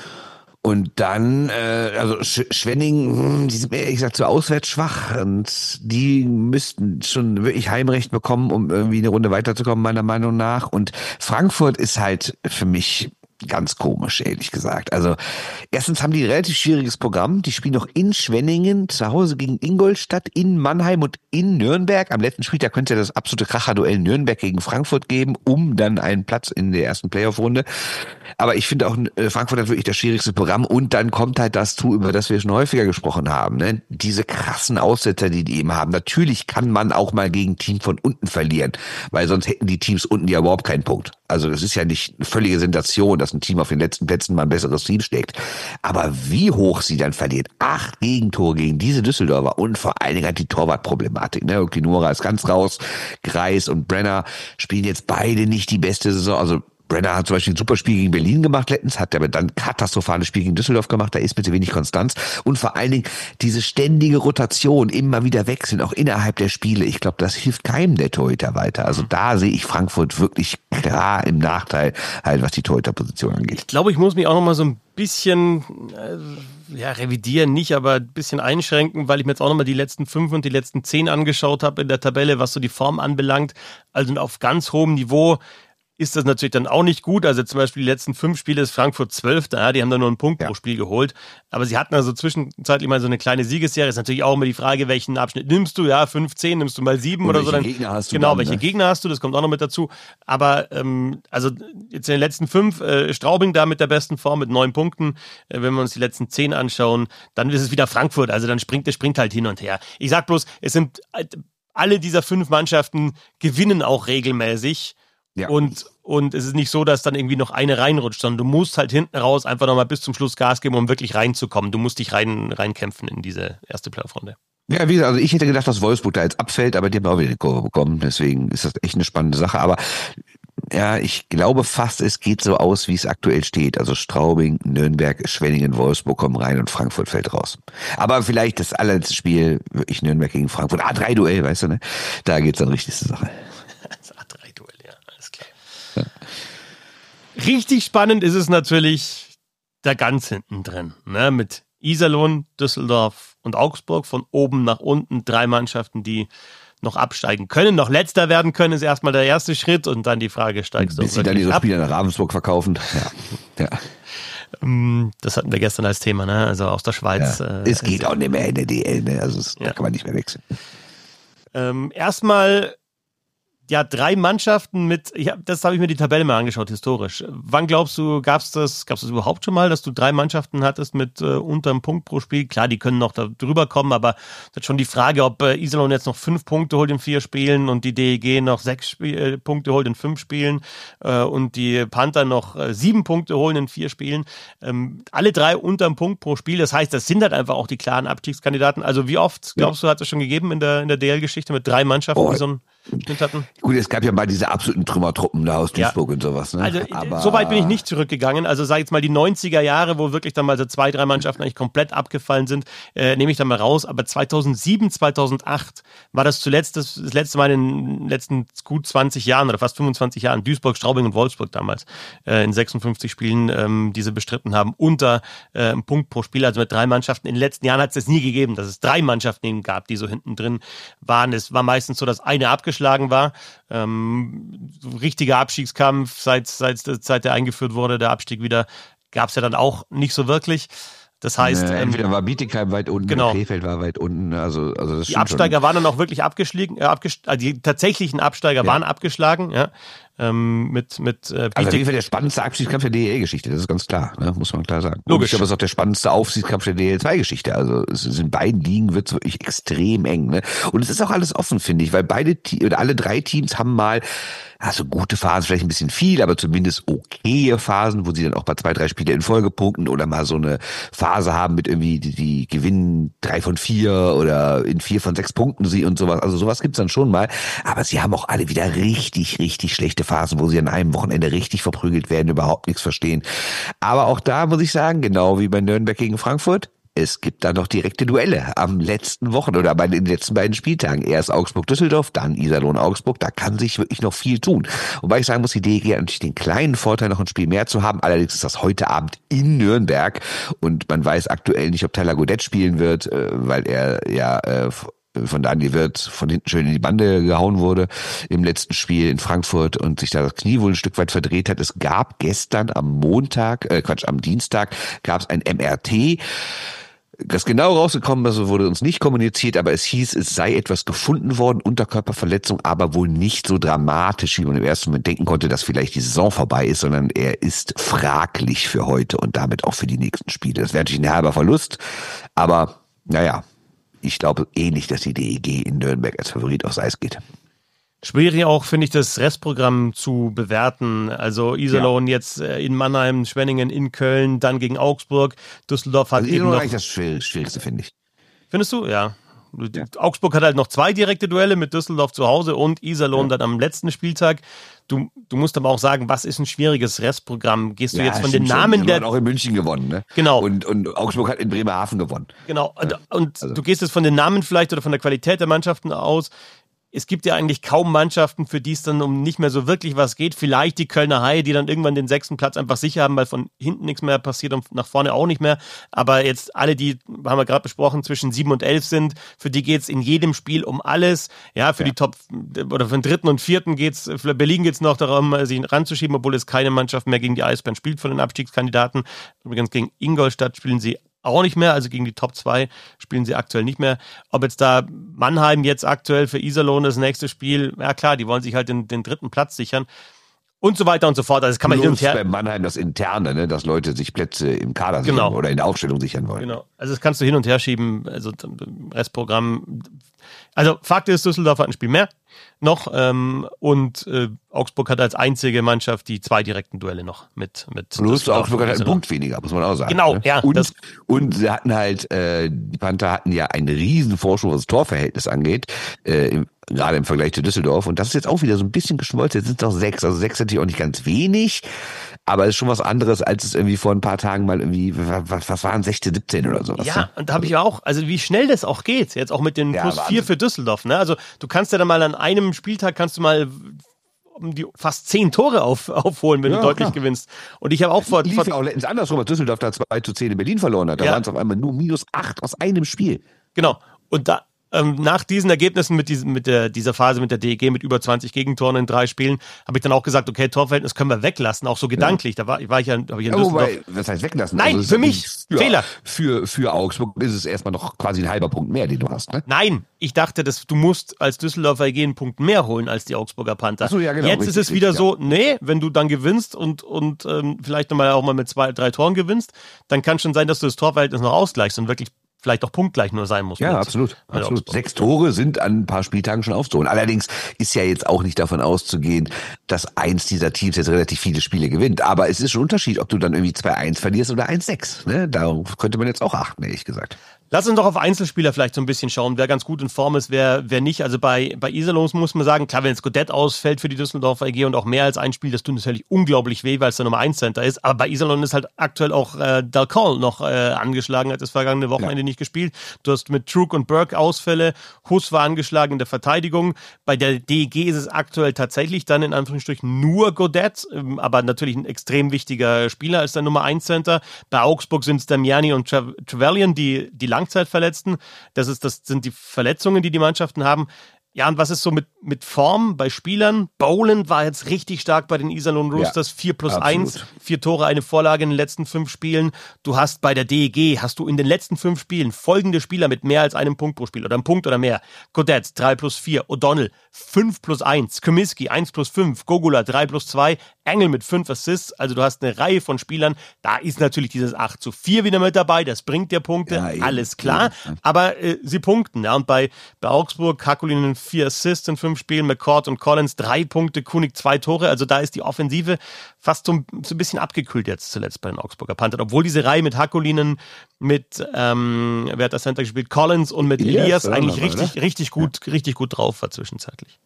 Und dann, äh, also Sch- Schwenning, die sind mir ehrlich gesagt so auswärts schwach und die müssten schon wirklich Heimrecht bekommen, um irgendwie eine Runde weiterzukommen, meiner Meinung nach. Und Frankfurt ist halt für mich ganz komisch, ehrlich gesagt. Also erstens haben die ein relativ schwieriges Programm. Die spielen noch in Schwenningen, zu Hause gegen Ingolstadt, in Mannheim und in Nürnberg. Am letzten Spieltag könnte ja das absolute Kracherduell Nürnberg gegen Frankfurt geben, um dann einen Platz in der ersten Playoff-Runde. Aber ich finde auch, Frankfurt hat wirklich das schwierigste Programm. Und dann kommt halt das zu, über das wir schon häufiger gesprochen haben, ne? Diese krassen Aussetzer, die die eben haben. Natürlich kann man auch mal gegen ein Team von unten verlieren, weil sonst hätten die Teams unten ja überhaupt keinen Punkt. Also das ist ja nicht eine völlige Sensation, dass ein Team auf den letzten Plätzen mal ein besseres Team schlägt. Aber wie hoch sie dann verliert, acht Gegentore gegen diese Düsseldorfer und vor allen Dingen halt die Torwartproblematik. Ne? Okinura ist ganz raus, Greis und Brenner spielen jetzt beide nicht die beste Saison. Also Brenner hat zum Beispiel ein super Spiel gegen Berlin gemacht letztens, hat aber dann ein katastrophales Spiel gegen Düsseldorf gemacht, da ist bitte wenig Konstanz. Und vor allen Dingen diese ständige Rotation, immer wieder wechseln, auch innerhalb der Spiele. Ich glaube, das hilft keinem der Torhüter weiter. Also da sehe ich Frankfurt wirklich klar im Nachteil, halt was die Torhüterposition angeht. Ich glaube, ich muss mich auch noch mal so ein bisschen, äh, ja, revidieren nicht, aber ein bisschen einschränken, weil ich mir jetzt auch noch mal die letzten fünf und die letzten zehn angeschaut habe in der Tabelle, was so die Form anbelangt. Also auf ganz hohem Niveau ist das natürlich dann auch nicht gut. Also zum Beispiel die letzten fünf Spiele ist Frankfurt zwölfter, ja, die haben dann nur einen Punkt ja. pro Spiel geholt. Aber sie hatten also zwischenzeitlich mal so eine kleine Siegesserie. Ist natürlich auch immer die Frage, welchen Abschnitt nimmst du? Ja, fünfzehn, nimmst du mal sieben oder so. Dann, Gegner hast du genau, dann, welche ne? Gegner hast du? Das kommt auch noch mit dazu. Aber ähm, also jetzt in den letzten fünf, äh, Straubing da mit der besten Form mit neun Punkten. Äh, wenn wir uns die letzten zehn anschauen, dann ist es wieder Frankfurt. Also dann springt es springt halt hin und her. Ich sag bloß, es sind äh, alle dieser fünf Mannschaften gewinnen auch regelmäßig. Ja. Und, und es ist nicht so, dass dann irgendwie noch eine reinrutscht, sondern du musst halt hinten raus einfach nochmal bis zum Schluss Gas geben, um wirklich reinzukommen. Du musst dich rein, reinkämpfen in diese erste Playoff-Runde. Ja, wie gesagt, also ich hätte gedacht, dass Wolfsburg da jetzt abfällt, aber die haben auch wieder die Kurve bekommen. Deswegen ist das echt eine spannende Sache. Aber ja, ich glaube fast, es geht so aus, wie es aktuell steht. Also Straubing, Nürnberg, Schwenningen, Wolfsburg kommen rein und Frankfurt fällt raus. Aber vielleicht das allerletzte Spiel, wirklich Nürnberg gegen Frankfurt. A drei Duell, weißt du, ne? Da geht's dann richtig zur Sache. Das A drei Duell, ja, alles klar. Ja. Richtig spannend ist es natürlich da ganz hinten drin, ne? Mit Iserlohn, Düsseldorf und Augsburg von oben nach unten. Drei Mannschaften, die noch absteigen können, noch letzter werden können, ist erstmal der erste Schritt und dann die Frage, steigst du bis sie dann diese ab? Spieler nach Ravensburg verkaufen. Ja. Ja. Das hatten wir gestern als Thema, ne? Also aus der Schweiz. Ja. Äh, es geht auch nicht mehr in der D L, ne? Also das, ja. Da kann man nicht mehr wechseln. Ähm, erstmal, ja, drei Mannschaften mit, ja, das habe ich mir die Tabelle mal angeschaut, historisch. Wann glaubst du, gab's das, gab's das überhaupt schon mal, dass du drei Mannschaften hattest mit äh, unter einem Punkt pro Spiel? Klar, die können noch da drüber kommen, aber das ist schon die Frage, ob äh, Iserlohn jetzt noch fünf Punkte holt in vier Spielen und die D E G noch sechs Spiel, äh, Punkte holt in fünf Spielen äh, und die Panther noch äh, sieben Punkte holen in vier Spielen. Ähm, alle drei unter einem Punkt pro Spiel, das heißt, das sind halt einfach auch die klaren Abstiegskandidaten. Also wie oft, glaubst ja. du, hat es schon gegeben in der, in der D L-Geschichte mit drei Mannschaften, oh. die so ein Schnitt hatten? Gut, es gab ja mal diese absoluten Trümmertruppen da aus Duisburg ja. und sowas. Ne? Also aber so weit bin ich nicht zurückgegangen. Also sag jetzt mal die neunziger Jahre, wo wirklich dann mal so zwei, drei Mannschaften eigentlich komplett abgefallen sind, äh, nehme ich dann mal raus. Aber zweitausendsieben, zweitausendacht war das zuletzt das, das letzte Mal in den letzten gut zwanzig Jahren oder fast fünfundzwanzig Jahren, Duisburg, Straubing und Wolfsburg damals, äh, in sechsundfünfzig Spielen, ähm, die sie bestritten haben, unter äh, einem Punkt pro Spiel. Also mit drei Mannschaften. In den letzten Jahren hat es das nie gegeben, dass es drei Mannschaften eben gab, die so hinten drin waren. Es war meistens so, dass eine abgeschlagen war. Ähm, richtiger Abstiegskampf, seit, seit, seit der eingeführt wurde, der Abstieg wieder, gab es ja dann auch nicht so wirklich. Das heißt, nee, ähm, entweder war Bietigheim weit unten, genau. Krefeld war weit unten. Also, also das die Absteiger schon. waren dann auch wirklich abgeschlagen, äh, abgesch- also die tatsächlichen Absteiger ja. waren abgeschlagen, ja. Ähm, mit mit äh, also auf jeden Fall der spannendste Abstiegskampf der D E L-Geschichte, das ist ganz klar, ne? Muss man klar sagen. Logisch. Und ich glaube, es ist auch der spannendste Aufstiegskampf der D E L zwei Geschichte. Also es ist in beiden Ligen wird es wirklich extrem eng, ne? Und es ist auch alles offen, finde ich, weil beide oder alle drei Teams haben mal also gute Phasen, vielleicht ein bisschen viel, aber zumindest okaye Phasen, wo sie dann auch bei zwei, drei Spiele in Folge punkten oder mal so eine Phase haben mit irgendwie, die, die gewinnen drei von vier oder in vier von sechs Punkten sie und sowas. Also sowas gibt's dann schon mal. Aber sie haben auch alle wieder richtig, richtig schlechte Phasen, wo sie an einem Wochenende richtig verprügelt werden, überhaupt nichts verstehen. Aber auch da muss ich sagen, genau wie bei Nürnberg gegen Frankfurt, es gibt da noch direkte Duelle am letzten Wochen oder bei den letzten beiden Spieltagen. Erst Augsburg-Düsseldorf, dann Iserlohn-Augsburg. Da kann sich wirklich noch viel tun. Wobei ich sagen muss, die D E G hat natürlich den kleinen Vorteil, noch ein Spiel mehr zu haben. Allerdings ist das heute Abend in Nürnberg und man weiß aktuell nicht, ob Tyler Godet spielen wird, weil er ja von Daniel Wirth von hinten schön in die Bande gehauen wurde im letzten Spiel in Frankfurt und sich da das Knie wohl ein Stück weit verdreht hat. Es gab gestern am Montag, äh Quatsch, am Dienstag gab es ein M R T. Das genau rausgekommen ist, wurde uns nicht kommuniziert, aber es hieß, es sei etwas gefunden worden, Unterkörperverletzung, aber wohl nicht so dramatisch, wie man im ersten Moment denken konnte, dass vielleicht die Saison vorbei ist, sondern er ist fraglich für heute und damit auch für die nächsten Spiele. Das wäre natürlich ein herber Verlust, aber naja, ich glaube eh nicht, dass die D E G in Nürnberg als Favorit aufs Eis geht. Schwierig auch, finde ich, das Restprogramm zu bewerten. Also Iserlohn ja. jetzt in Mannheim, Schwenningen in Köln, dann gegen Augsburg. Düsseldorf hat also eben noch... eigentlich das Schwierigste, finde ich. Findest du? Ja. ja. Augsburg hat halt noch zwei direkte Duelle mit Düsseldorf zu Hause und Iserlohn ja. dann am letzten Spieltag. Du, du musst aber auch sagen, was ist ein schwieriges Restprogramm? Gehst du ja, jetzt von den Namen schon. der... hat auch in München gewonnen, ne? Genau. Und, und Augsburg hat in Bremerhaven gewonnen. Genau. Und, ja. und also. du gehst jetzt von den Namen vielleicht oder von der Qualität der Mannschaften aus. Es gibt ja eigentlich kaum Mannschaften, für die es dann um nicht mehr so wirklich was geht. Vielleicht die Kölner Haie, die dann irgendwann den sechsten Platz einfach sicher haben, weil von hinten nichts mehr passiert und nach vorne auch nicht mehr. Aber jetzt alle, die, haben wir gerade besprochen, zwischen sieben und elf sind, für die geht's in jedem Spiel um alles. Ja, für ja. die Top, oder für den dritten und vierten geht's, für Berlin geht's noch darum, sich ranzuschieben, obwohl es keine Mannschaft mehr gegen die Eisbären spielt von den Abstiegskandidaten. Übrigens gegen Ingolstadt spielen sie auch nicht mehr, also gegen die Top zwei spielen sie aktuell nicht mehr. Ob jetzt da Mannheim jetzt aktuell für Iserlohn das nächste Spiel, ja klar, die wollen sich halt den, den dritten Platz sichern und so weiter und so fort. Also das kann man hin und her. Bei Mannheim das Interne, ne, dass Leute sich Plätze im Kader genau. sichern oder in der Aufstellung sichern wollen. Genau, also das kannst du hin und her schieben, also Restprogramm. Also Fakt ist, Düsseldorf hat ein Spiel mehr noch ähm, und äh, Augsburg hat als einzige Mannschaft die zwei direkten Duelle noch mit mit Plus Augsburg hat halt einen Punkt weniger, muss man auch sagen. Genau, ne? ja. Und, das und sie hatten halt, äh, die Panther hatten ja einen riesen Vorsprung, was das Torverhältnis angeht, äh, im, gerade im Vergleich zu Düsseldorf. Und das ist jetzt auch wieder so ein bisschen geschmolzen. Jetzt sind es auch sechs. Also sechs natürlich auch nicht ganz wenig, aber es ist schon was anderes, als es irgendwie vor ein paar Tagen mal irgendwie, was, was waren sechzehn, siebzehn oder sowas. Ja, und da habe ich auch, also wie schnell das auch geht, jetzt auch mit den ja, plus vier für Düsseldorf. Ne? Also du kannst ja dann mal an einem Spieltag, kannst du mal um die fast zehn Tore auf, aufholen, wenn ja, du deutlich klar. gewinnst. Und ich habe auch vor... Lief vor ja auch letztens andersrum, als Düsseldorf da zwei zu zehn in Berlin verloren hat. Da ja. waren es auf einmal nur minus acht aus einem Spiel. Genau. Und da ähm, nach diesen Ergebnissen mit, diesem, mit der, dieser Phase mit der D E G mit über zwanzig Gegentoren in drei Spielen, habe ich dann auch gesagt, okay, Torverhältnis können wir weglassen, auch so gedanklich. Ja. Da war, war ich ja, hab ich in ja, Düsseldorf. wobei, was heißt weglassen? Nein, also, für mich, für, Fehler. Für, für Augsburg ist es erstmal noch quasi ein halber Punkt mehr, den du hast, ne? Nein, ich dachte, dass du musst als Düsseldorfer E G einen Punkt mehr holen als die Augsburger Panther. Ach so, ja, genau, Jetzt richtig, ist es wieder richtig, so, nee, wenn du dann gewinnst und, und ähm, vielleicht nochmal auch mal mit zwei, drei Toren gewinnst, dann kann schon sein, dass du das Torverhältnis noch ausgleichst und wirklich vielleicht auch punktgleich nur sein muss. Ja, mit, absolut. mit absolut. Sechs Tore sind an ein paar Spieltagen schon aufzuholen. Allerdings ist ja jetzt auch nicht davon auszugehen, dass eins dieser Teams jetzt relativ viele Spiele gewinnt. Aber es ist schon ein Unterschied, ob du dann irgendwie zwei eins verlierst oder eins sechs. Ne? Darauf könnte man jetzt auch achten, ehrlich gesagt. Lass uns doch auf Einzelspieler vielleicht so ein bisschen schauen, wer ganz gut in Form ist, wer, wer nicht. Also bei, bei Iserlohn muss man sagen, klar, wenn jetzt Godet ausfällt für die Düsseldorfer E G und auch mehr als ein Spiel, das tut natürlich unglaublich weh, weil es der Nummer eins Center ist. Aber bei Iserlohn ist halt aktuell auch äh, Dalcol noch äh, angeschlagen, hat das vergangene Wochenende ja. nicht gespielt. Du hast mit Trug und Burke Ausfälle, Huss war angeschlagen in der Verteidigung. Bei der D E G ist es aktuell tatsächlich dann in Anführungsstrichen nur Godet, ähm, aber natürlich ein extrem wichtiger Spieler als der Nummer eins Center. Bei Augsburg sind es Damiani und Tra- Trevelyan, die, die Langzeitverletzten. Das ist, das sind die Verletzungen, die die Mannschaften haben. Ja, und was ist so mit, mit Form bei Spielern? Boland war jetzt richtig stark bei den Iserlohn Roosters. Ja, vier plus eins, vier Tore, eine Vorlage in den letzten fünf Spielen. Du hast bei der D E G, hast du in den letzten fünf Spielen folgende Spieler mit mehr als einem Punkt pro Spiel oder einem Punkt oder mehr. Godet, drei plus vier, O'Donnell, fünf plus eins, Comiskey, eins plus fünf, Gogula, drei plus zwei, Engel mit fünf Assists. Also du hast eine Reihe von Spielern. Da ist natürlich dieses acht zu vier wieder mit dabei. Das bringt dir Punkte, ja, alles klar. Ja. Aber äh, sie punkten. Ja. Und bei, bei Augsburg, Hakulinen vier Assists in fünf Spielen, McCord und Collins drei Punkte, Kunig zwei Tore. Also da ist die Offensive fast so, so ein bisschen abgekühlt jetzt zuletzt bei den Augsburger Panthern. Obwohl diese Reihe mit Hakulinen, mit, ähm, wer hat das Center gespielt? Collins und mit Elias, Elias eigentlich mal, richtig, richtig gut, ja. richtig gut drauf war zwischenzeitlich.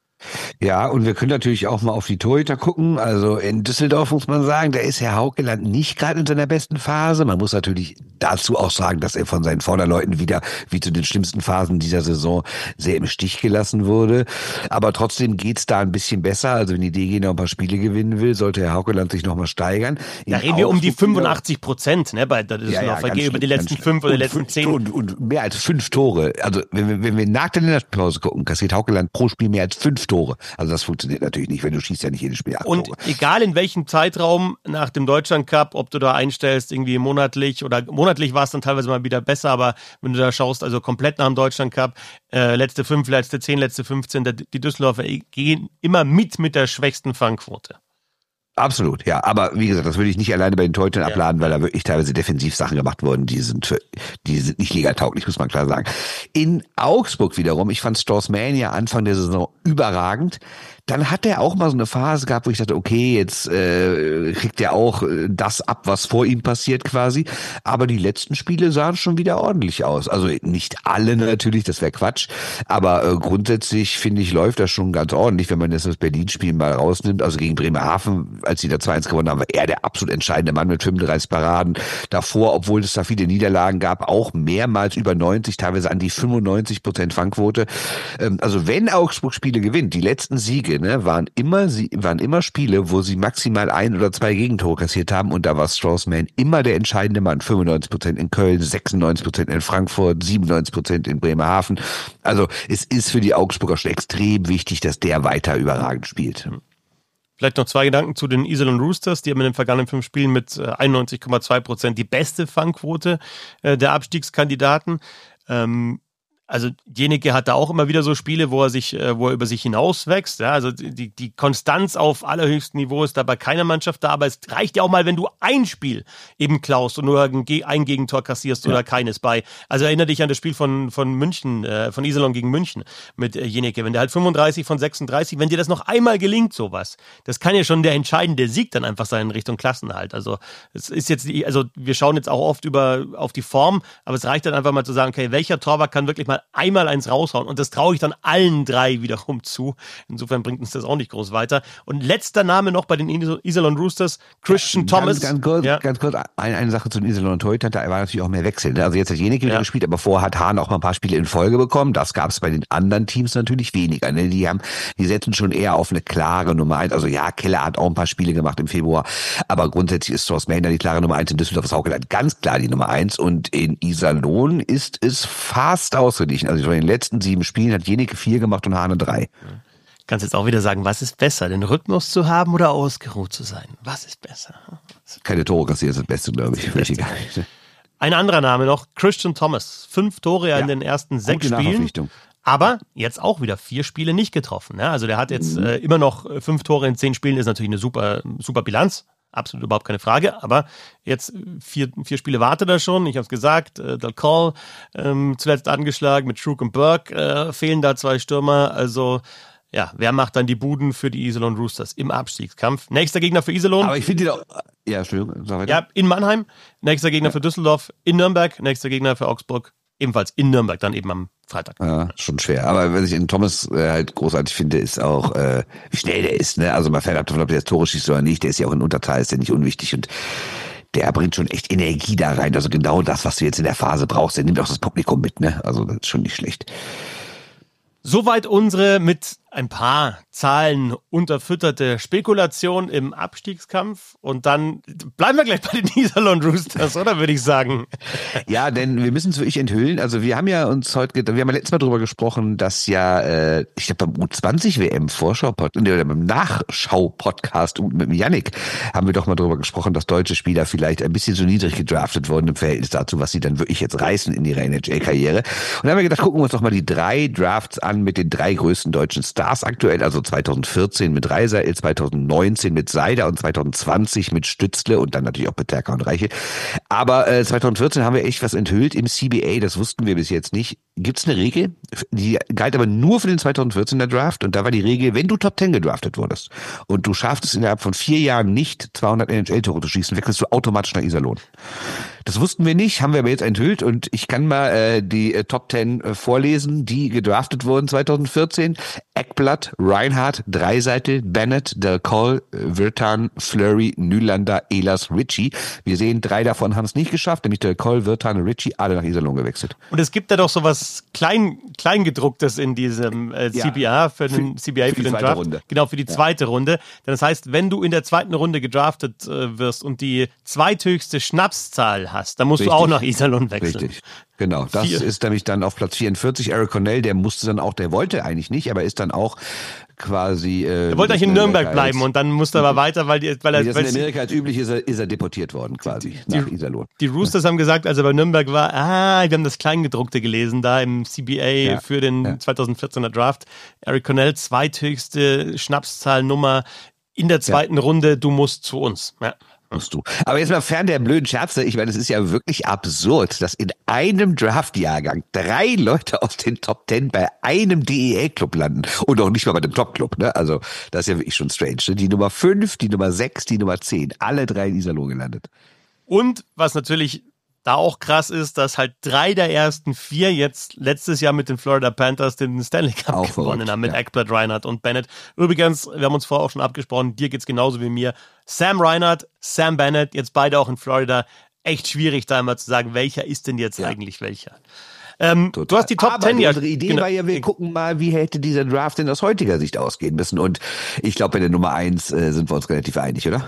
Ja, und wir können natürlich auch mal auf die Torhüter gucken. Also in Düsseldorf muss man sagen, da ist Herr Haukeland nicht gerade in seiner besten Phase. Man muss natürlich dazu auch sagen, dass er von seinen Vorderleuten wieder, wie zu den schlimmsten Phasen dieser Saison, sehr im Stich gelassen wurde. Aber trotzdem geht's da ein bisschen besser. Also wenn die D G noch ein paar Spiele gewinnen will, sollte Herr Haukeland sich noch mal steigern. In da reden wir um die fünfundachtzig Prozent, ne, bei der Düsseldorfer ja, ja, über die letzten fünf oder die letzten zehn. Und, und mehr als fünf Tore. Also wenn wir, wenn wir nach der Länderspielpause gucken, kassiert Haukeland pro Spiel mehr als fünf Tore. Also das funktioniert natürlich nicht, wenn du schießt ja nicht jedes Spiel acht Und Tore. Egal in welchem Zeitraum nach dem Deutschland Cup, ob du da einstellst, irgendwie monatlich oder monatlich war es dann teilweise mal wieder besser, aber wenn du da schaust, also komplett nach dem Deutschland Cup, äh, letzte fünf, letzte zehn, letzte fünfzehn, die Düsseldorfer gehen immer mit mit der schwächsten Fangquote. Absolut, ja. Aber wie gesagt, das würde ich nicht alleine bei den Torhütern ja. abladen, weil da wirklich teilweise Defensivsachen gemacht wurden, die sind für, die sind nicht liga-tauglich, muss man klar sagen. In Augsburg wiederum, ich fand Storsman ja Anfang der Saison überragend. Dann hat er auch mal so eine Phase gehabt, wo ich dachte, okay, jetzt äh, kriegt er auch äh, das ab, was vor ihm passiert quasi. Aber die letzten Spiele sahen schon wieder ordentlich aus. Also nicht alle natürlich, das wäre Quatsch. Aber äh, grundsätzlich, finde ich, läuft das schon ganz ordentlich, wenn man jetzt das Berlin-Spiel mal rausnimmt. Also gegen Bremerhaven, als sie da zwei eins gewonnen haben, war er der absolut entscheidende Mann mit fünfunddreißig Paraden. Davor, obwohl es da viele Niederlagen gab, auch mehrmals über neunzig, teilweise an die fünfundneunzig Prozent Fangquote. Ähm, also wenn Augsburg Spiele gewinnt, die letzten Siege, ne, waren immer sie waren immer Spiele, wo sie maximal ein oder zwei Gegentore kassiert haben und da war Storsman immer der entscheidende Mann. fünfundneunzig Prozent in Köln, sechsundneunzig Prozent in Frankfurt, siebenundneunzig Prozent in Bremerhaven. Also es ist für die Augsburger schon extrem wichtig, dass der weiter überragend spielt. Vielleicht noch zwei Gedanken zu den Iserlohn Roosters. Die haben in den vergangenen fünf Spielen mit einundneunzig Komma zwei Prozent die beste Fangquote äh, der Abstiegskandidaten. Ähm, Also Jenike hat da auch immer wieder so Spiele, wo er sich, wo er über sich hinauswächst. Ja, also die, die Konstanz auf allerhöchstem Niveau ist da bei keiner Mannschaft da, aber es reicht ja auch mal, wenn du ein Spiel eben klaust und nur ein Gegentor kassierst oder ja. keines bei. Also erinnere dich an das Spiel von, von München, äh, von Iserlohn gegen München mit äh, Jenike. Wenn der halt fünfunddreißig von sechsunddreißig, wenn dir das noch einmal gelingt, sowas, das kann ja schon der entscheidende Sieg dann einfach sein in Richtung Klassenerhalt. Also es ist jetzt, die, also wir schauen jetzt auch oft über auf die Form, aber es reicht dann einfach mal zu sagen, okay, welcher Torwart kann wirklich mal einmal eins raushauen und das traue ich dann allen drei wiederum zu. Insofern bringt uns das auch nicht groß weiter. Und letzter Name noch bei den Iserlohn Roosters, Christian ja, Thomas. Ganz, ganz kurz, ja. ganz kurz eine, eine Sache zu den Iserlohn Torhütern, da war natürlich auch mehr Wechsel. Ne? Also jetzt hat Jenike wieder ja. gespielt, aber vorher hat Hahn auch mal ein paar Spiele in Folge bekommen. Das gab es bei den anderen Teams natürlich weniger. Ne? Die haben, die setzen schon eher auf eine klare Nummer eins. Also ja, Keller hat auch ein paar Spiele gemacht im Februar, aber grundsätzlich ist Thorsten Mahner die klare Nummer eins. In Düsseldorf ist Haukeland ganz klar die Nummer eins und in Iserlohn ist es fast ausgeglichen. verglichen. Also von den letzten sieben Spielen hat Jeneke vier gemacht und Hane drei. Kannst jetzt auch wieder sagen, was ist besser, den Rhythmus zu haben oder ausgeruht zu sein? Was ist besser? Keine Tore kassieren ist das Beste, glaube ich. Das egal. Ein anderer Name noch, Christian Thomas. Fünf Tore ja in den ersten sechs Spielen. Aber jetzt auch wieder vier Spiele nicht getroffen. Ja, also der hat jetzt mhm. äh, immer noch fünf Tore in zehn Spielen, ist natürlich eine super, super Bilanz. Absolut überhaupt keine Frage. Aber jetzt vier, vier Spiele wartet er schon. Ich habe es gesagt, äh, Dal Coll ähm, zuletzt angeschlagen, mit Schrock und Burke äh, fehlen da zwei Stürmer. Also ja, wer macht dann die Buden für die Iserlohn Roosters im Abstiegskampf? Nächster Gegner für Iserlohn. Aber ich finde die doch... Ja, Entschuldigung, sag weiter. Ja, in Mannheim. Nächster Gegner ja. für Düsseldorf. In Nürnberg. Nächster Gegner für Augsburg. Ebenfalls in Nürnberg, dann eben am Freitag. Ja, schon schwer. Aber was ich in Thomas äh, halt großartig finde, ist auch, äh, wie schnell der ist. Ne? Also mal fernab davon, ob der das Tore schießt oder nicht. Der ist ja auch in Unterzahl, ist ja nicht unwichtig. Und der bringt schon echt Energie da rein. Also genau das, was du jetzt in der Phase brauchst. Der nimmt auch das Publikum mit. Ne? Also das ist schon nicht schlecht. Soweit unsere mit ein paar Zahlen unterfütterte Spekulation im Abstiegskampf. Und dann bleiben wir gleich bei den Iserlohn Roosters, oder würde ich sagen? Ja, denn wir müssen es wirklich enthüllen. Also wir haben ja uns heute, wir haben ja letztes Mal drüber gesprochen, dass ja, äh, ich glaube beim U zwanzig W M Vorschau-Podcast, oder beim Nachschau-Podcast mit dem Yannick haben wir doch mal drüber gesprochen, dass deutsche Spieler vielleicht ein bisschen so niedrig gedraftet wurden im Verhältnis dazu, was sie dann wirklich jetzt reißen in ihrer N H L-Karriere. Und dann haben wir gedacht, gucken wir uns doch mal die drei Drafts an mit den drei größten deutschen Stars. Stars aktuell, also zweitausendvierzehn mit Reiser, zweitausendneunzehn mit Seider und zweitausendzwanzig mit Stützle und dann natürlich auch mit Terka und Reiche. Aber äh, zweitausendvierzehn haben wir echt was enthüllt im C B A, das wussten wir bis jetzt nicht. Gibt es eine Regel, die galt aber nur für den zweitausendvierzehner Draft und da war die Regel, wenn du Top zehn gedraftet wurdest und du schaffst es innerhalb von vier Jahren nicht zweihundert N H L-Tore zu schießen, wechselst du automatisch nach Iserlohn. Das wussten wir nicht, haben wir aber jetzt enthüllt und ich kann mal äh, die äh, Top zehn äh, vorlesen, die gedraftet wurden zweitausendvierzehn. Ekblad, Reinhardt, Dreiseitel, Bennett, Dal Coll, Virtan, Fleury, Nylander, Ehlers, Ritchie. Wir sehen, drei davon haben es nicht geschafft, nämlich Dal Coll, Virtan und Ritchie, alle nach Iserlohn gewechselt. Und es gibt da doch so was Klein, Kleingedrucktes in diesem äh, C B A, für den für, C B A, für, für den Draft. Runde. Genau, für die zweite ja. Runde. Denn das heißt, wenn du in der zweiten Runde gedraftet äh, wirst und die zweithöchste Schnapszahl hast, dann musst Richtig. du auch nach Iserlohn wechseln. Richtig. Genau, das Vier. ist nämlich dann auf Platz vierundvierzig. Eric Cornell, der musste dann auch, der wollte eigentlich nicht, aber ist dann auch quasi... Äh, er wollte eigentlich in Nürnberg als, bleiben und dann musste er aber weiter, weil, die, weil er... Wie das in Amerika als üblich ist, er, ist er deportiert worden quasi die, nach Iserlohn. Die Roosters ja. haben gesagt, als er bei Nürnberg war, ah, wir haben das Kleingedruckte gelesen da im C B A ja. für den ja. zweitausendvierzehner Draft. Eric Cornell, zweithöchste Schnapszahlnummer in der zweiten ja. Runde, du musst zu uns. Ja. Musst du. Aber jetzt mal fern der blöden Scherze, ich meine, es ist ja wirklich absurd, dass in einem Draft-Jahrgang drei Leute aus den Top Ten bei einem D E L-Club landen und auch nicht mal bei dem Top-Club, ne? Also, das ist ja wirklich schon strange, ne? Die Nummer fünf, die Nummer sechs, die Nummer zehn, alle drei in Iserlohn gelandet. Und was natürlich da auch krass ist, dass halt drei der ersten vier jetzt letztes Jahr mit den Florida Panthers den Stanley Cup auch gewonnen verrückt, haben, mit ja. Ekblad, Reinhardt und Bennett. Übrigens, wir haben uns vorher auch schon abgesprochen, dir geht's genauso wie mir. Sam Reinhardt, Sam Bennett, jetzt beide auch in Florida. Echt schwierig, da immer zu sagen, welcher ist denn jetzt ja. eigentlich welcher. Ähm, du hast die Top Aber Ten ja. Unsere Idee genau. war ja, wir gucken mal, wie hätte dieser Draft denn aus heutiger Sicht ausgehen müssen. Und ich glaube, bei der Nummer eins äh, sind wir uns relativ einig, oder?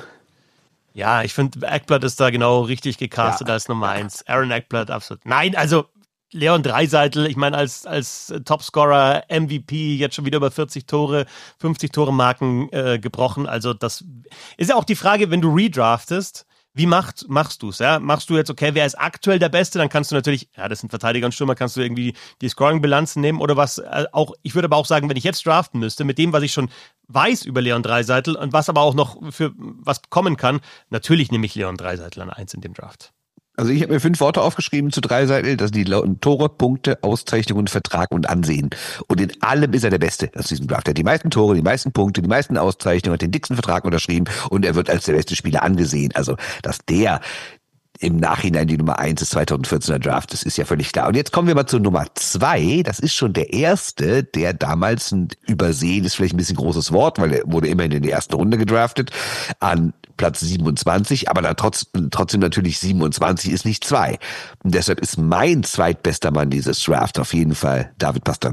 Ja, ich finde, Ekblad ist da genau richtig gecastet ja. als Nummer eins. Aaron Ekblad, absolut. Nein, also Leon Dreiseitel, ich meine, als als Topscorer, M V P, jetzt schon wieder über vierzig Tore, fünfzig Tore Marken äh, gebrochen. Also das ist ja auch die Frage, wenn du redraftest, wie macht, machst du es? Ja? Machst du jetzt, okay, wer ist aktuell der Beste? Dann kannst du natürlich, ja, das sind Verteidiger und Stürmer, kannst du irgendwie die Scoring-Bilanzen nehmen oder was. Äh, auch, ich würde aber auch sagen, wenn ich jetzt draften müsste, mit dem, was ich schon weiß über Leon Dreiseitel und was aber auch noch für was kommen kann, natürlich nehme ich Leon Dreiseitel an eins in dem Draft. Also ich habe mir fünf Worte aufgeschrieben zu Dreiseitel, das sind die Tore, Punkte, Auszeichnungen, Vertrag und Ansehen. Und in allem ist er der Beste aus diesem Draft. Er hat die meisten Tore, die meisten Punkte, die meisten Auszeichnungen, hat den dicksten Vertrag unterschrieben und er wird als der beste Spieler angesehen. Also, dass der im Nachhinein die Nummer eins des zweitausendvierzehner Draft, das ist ja völlig klar. Und jetzt kommen wir mal zu Nummer zwei. Das ist schon der erste, der damals ein Übersehen ist vielleicht ein bisschen großes Wort, weil er wurde immerhin in die erste Runde gedraftet, an Platz siebenundzwanzig, aber dann trotz, trotzdem natürlich siebenundzwanzig ist nicht zwei. Und deshalb ist mein zweitbester Mann dieses Draft auf jeden Fall David Pastrnak.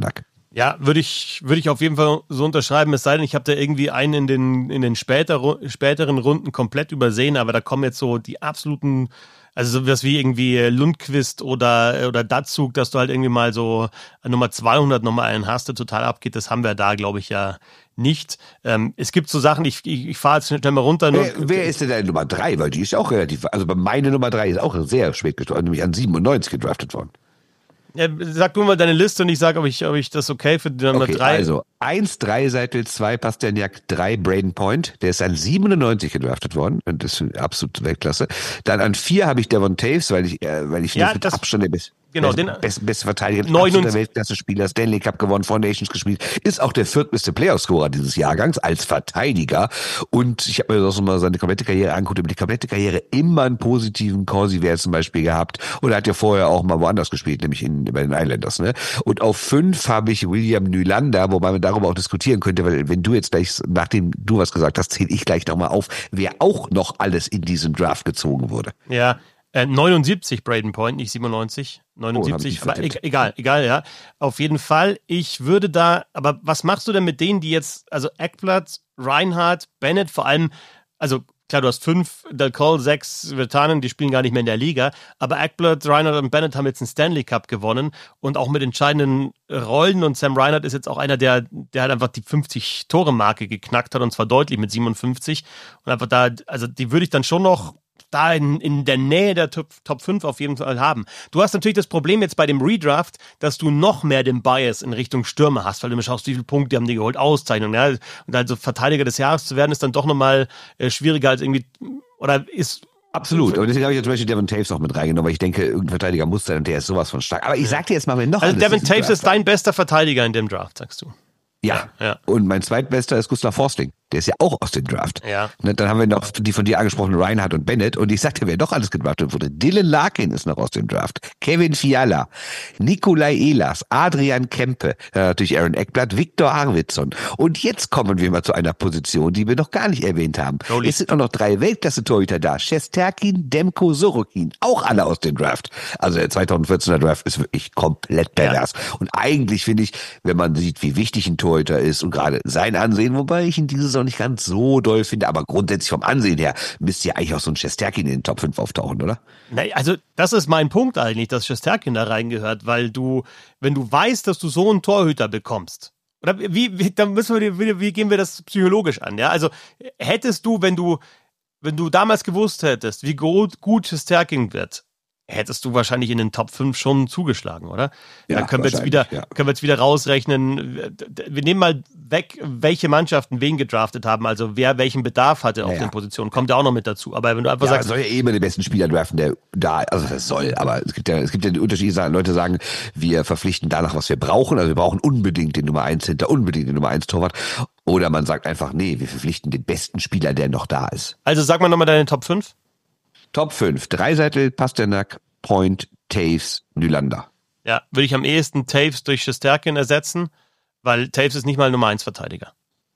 Ja, würde ich, würde ich auf jeden Fall so unterschreiben, es sei denn, ich habe da irgendwie einen in den, in den später, späteren Runden komplett übersehen, aber da kommen jetzt so die absoluten, also sowas wie irgendwie Lundqvist oder, oder Datsuk, dass du halt irgendwie mal so Nummer zweihundert nochmal einen hast, der total abgeht, das haben wir da, glaube ich, ja nicht. Ähm, es gibt so Sachen, ich, ich, ich fahre jetzt schnell mal runter. Wer, wer ist denn deine Nummer drei? Weil die ist auch relativ, also meine Nummer drei ist auch sehr spät gedraftet, nämlich an siebenundneunzig gedraftet worden. Ja, sag du mal deine Liste und ich sage, ob ich, ob ich das okay für die Nummer okay, drei. Also eins Dreiseitel, zwei Pasternak, drei Braden Point. Der ist an siebenundneunzig gedraftet worden. Und das ist absolut Weltklasse. Dann an vier habe ich Devon Taves, weil ich, äh, weil ich finde, Ja, mit das- Abstand der beste. Genau, der den- beste, beste Verteidiger, neunundsiebzig absoluter Weltklasse-Spieler, Stanley Cup gewonnen, Foundations gespielt, ist auch der viertbeste Playoff-Scorer dieses Jahrgangs als Verteidiger. Und ich habe mir das mal seine komplette Karriere angeguckt, über die komplette Karriere immer einen positiven Corsi-Wert zum Beispiel gehabt. Und er hat ja vorher auch mal woanders gespielt, nämlich in, bei den Islanders. Ne? Und auf fünf habe ich William Nylander, wobei man darüber auch diskutieren könnte, weil wenn du jetzt gleich, nachdem du was gesagt hast, zähle ich gleich nochmal auf, wer auch noch alles in diesem Draft gezogen wurde. Ja, äh, neunundsiebzig Braden Point, nicht siebenundneunzig. Oh, hab neunundsiebzig, ich aber vertippt. e- egal, egal, ja. Auf jeden Fall, ich würde da, aber was machst du denn mit denen, die jetzt, also Ekblad, Reinhardt, Bennett vor allem, also klar, du hast fünf, Del Cole, sechs Vetanen, die spielen gar nicht mehr in der Liga, aber Ekblad, Reinhardt und Bennett haben jetzt einen Stanley Cup gewonnen und auch mit entscheidenden Rollen und Sam Reinhardt ist jetzt auch einer, der, der halt einfach die fünfzig-Tore-Marke geknackt hat und zwar deutlich mit siebenundfünfzig und einfach da, also die würde ich dann schon noch da in, in der Nähe der Top, Top fünf auf jeden Fall haben. Du hast natürlich das Problem jetzt bei dem Redraft, dass du noch mehr den Bias in Richtung Stürmer hast, weil du mir schaust, wie viele Punkte haben die geholt, Auszeichnungen, ja. Und also Verteidiger des Jahres zu werden, ist dann doch nochmal äh, schwieriger als irgendwie, oder ist... Absolut. Und deswegen habe ich ja zum Beispiel Devon Taves noch mit reingenommen, weil ich denke, irgendein Verteidiger muss sein und der ist sowas von stark. Aber ich sag dir jetzt mal, wenn noch Also alles Devon in diesem Taves Draft ist dein bester Verteidiger in dem Draft, sagst du. Ja. Ja. Und mein zweitbester ist Gustav Forsling. Der ist ja auch aus dem Draft. Ja. Ne, dann haben wir noch die von dir angesprochenen Reinhardt und Bennett. Und ich sagte, wer doch alles gedraftet wurde. Dylan Larkin ist noch aus dem Draft. Kevin Fiala, Nikolai Ehlers, Adrian Kempe, äh, natürlich Aaron Ekblad, Viktor Arvidsson. Und jetzt kommen wir mal zu einer Position, die wir noch gar nicht erwähnt haben. Holy. Es sind auch noch drei Weltklasse-Torhüter da. Shesterkin, Demko, Sorokin. Auch alle aus dem Draft. Also der zweitausendvierzehner Draft ist wirklich komplett pervers. Ja. Und eigentlich finde ich, wenn man sieht, wie wichtig ein Torhüter ist und gerade sein Ansehen, wobei ich ihn dieses auch nicht ganz so doll finde, aber grundsätzlich vom Ansehen her müsste ja eigentlich auch so ein Shesterkin in den Top fünf auftauchen, oder? Na, also das ist mein Punkt eigentlich, dass Shesterkin da reingehört, weil du, wenn du weißt, dass du so einen Torhüter bekommst, oder wie, wie dann müssen wir, wie, wie gehen wir das psychologisch an, ja? Also hättest du, wenn du, wenn du damals gewusst hättest, wie gut, gut Shesterkin wird, hättest du wahrscheinlich in den Top fünf schon zugeschlagen, oder? Ja, dann können wir jetzt wieder, ja. können wir jetzt wieder rausrechnen. Wir nehmen mal weg, welche Mannschaften wen gedraftet haben, also wer welchen Bedarf hatte auf ja, den ja. Positionen, kommt ja auch noch mit dazu. Aber wenn du einfach Ja, sagst, soll ja eh immer den besten Spieler draften, der da, also das soll, aber es gibt ja, es gibt ja den Unterschied, Leute sagen, wir verpflichten danach, was wir brauchen, also wir brauchen unbedingt den Nummer eins Center, unbedingt den Nummer eins Torwart, oder man sagt einfach, nee, wir verpflichten den besten Spieler, der noch da ist. also sag mal nochmal deine Top fünf. Top fünf, Dreiseitel, Pasternak, Point, Taves, Nylander. Ja, würde ich am ehesten Taves durch Shesterkin ersetzen, weil Taves ist nicht mal Nummer eins Verteidiger.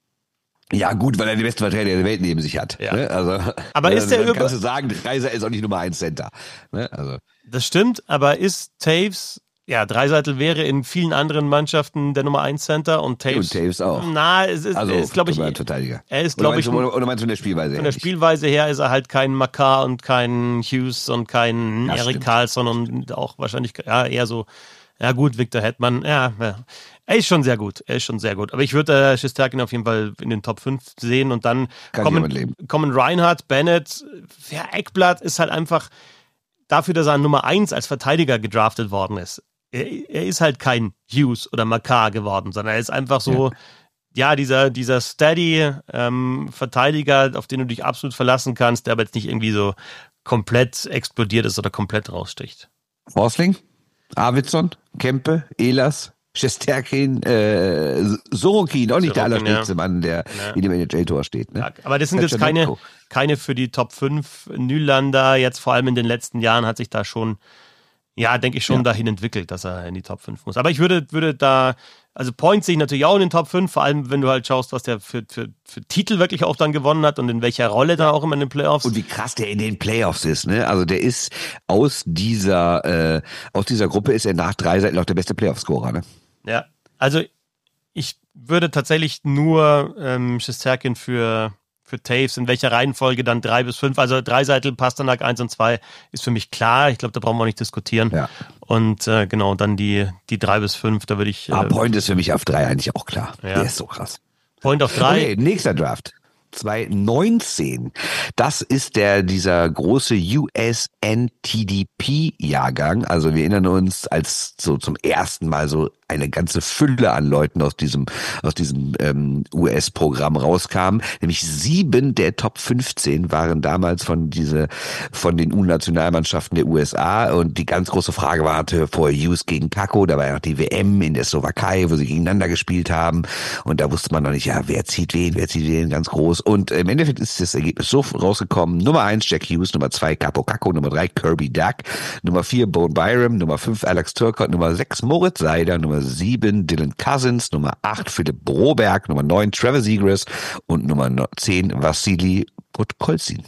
Ja gut, weil er den besten Verteidiger der Welt neben sich hat. Ja. Ne? Also, Aber ist der dann über- kannst du sagen, Dreiseitel ist auch nicht Nummer eins Center. Ne? Also. Das stimmt, aber ist Taves, ja, Dreiseitel wäre in vielen anderen Mannschaften der Nummer eins Center und Taves. Und Taves auch. Na, es ist, Also, er ist glaube ich, Verteidiger. er ist, Oder glaube meinst, ich, du, oder, oder meinst du von der Spielweise her? von der nicht? Spielweise her ist er halt kein Makar und kein Hughes und kein Ja, Erik stimmt. Karlsson und auch wahrscheinlich, ja, eher so, ja gut, Victor Hedman, ja, ja. Er ist schon sehr gut, er ist schon sehr gut. Aber ich würde äh, Shesterkin auf jeden Fall in den Top fünf sehen und dann Kann kommen, jemand leben. kommen Reinhardt, Bennett, ja, Ekblad ist halt einfach dafür, dass er an Nummer eins als Verteidiger gedraftet worden ist. Er, er ist halt kein Hughes oder Makar geworden, sondern er ist einfach so, ja, ja dieser, dieser steady ähm, Verteidiger, auf den du dich absolut verlassen kannst, der aber jetzt nicht irgendwie so komplett explodiert ist oder komplett raussticht. Forsling, Arvidsson, Kempe, Ehlers, Shesterkin, äh, Sorokin, auch nicht der Sorokin, allerschnellste ja. Mann, der Ja. in dem N H L-Tor steht. Ne? Ja, aber das sind jetzt keine, Petschanenko. keine für die Top fünf. Nylander, jetzt vor allem in den letzten Jahren, hat sich da schon, ja, denke ich schon Ja. dahin entwickelt, dass er in die Top fünf muss. Aber ich würde, würde da, also Points sehe ich natürlich auch in den Top fünf, vor allem wenn du halt schaust, was der für, für, für Titel wirklich auch dann gewonnen hat und in welcher Rolle da auch immer in den Playoffs. Und wie krass der in den Playoffs ist, ne? Also der ist aus dieser äh, aus dieser Gruppe ist er nach Dreiseitel auch der beste Playoff-Scorer, ne? Ja, also ich würde tatsächlich nur ähm, Shesterkin für, für Taves, in welcher Reihenfolge dann drei bis fünf, also Dreiseitel, Pasternak eins und zwei ist für mich klar. Ich glaube, da brauchen wir nicht diskutieren. Ja. Und äh, genau, dann die, die drei bis fünf, da würde ich... Äh, ah, Point ist für mich auf drei eigentlich auch klar. Ja. Der ist so krass. Point auf drei. Okay, nächster Draft. zwanzig neunzehn. Das ist der, dieser große U S N T D P-Jahrgang. Also wir erinnern uns, als so zum ersten Mal so eine ganze Fülle an Leuten aus diesem, aus diesem ähm, U S-Programm rauskam. Nämlich sieben der Top fünfzehn waren damals von diese, von den U-Nationalmannschaften der U S A. Und die ganz große Frage war, hatte vor Hughes gegen Kako, da war ja noch die W M in der Slowakei, wo sie gegeneinander gespielt haben. Und da wusste man noch nicht, ja, wer zieht wen, wer zieht wen, ganz groß. Und im Endeffekt ist das Ergebnis so rausgekommen. Nummer eins Jack Hughes, Nummer zwei Capo Caco, Nummer drei Kirby Duck, Nummer vier Bone Byram, Nummer fünf Alex Turcotte, Nummer sechs Moritz Seider, Nummer sieben Dylan Cousins, Nummer acht Philipp Broberg, Nummer neun Trevor Zegras und Nummer zehn Vassili Podkolzin.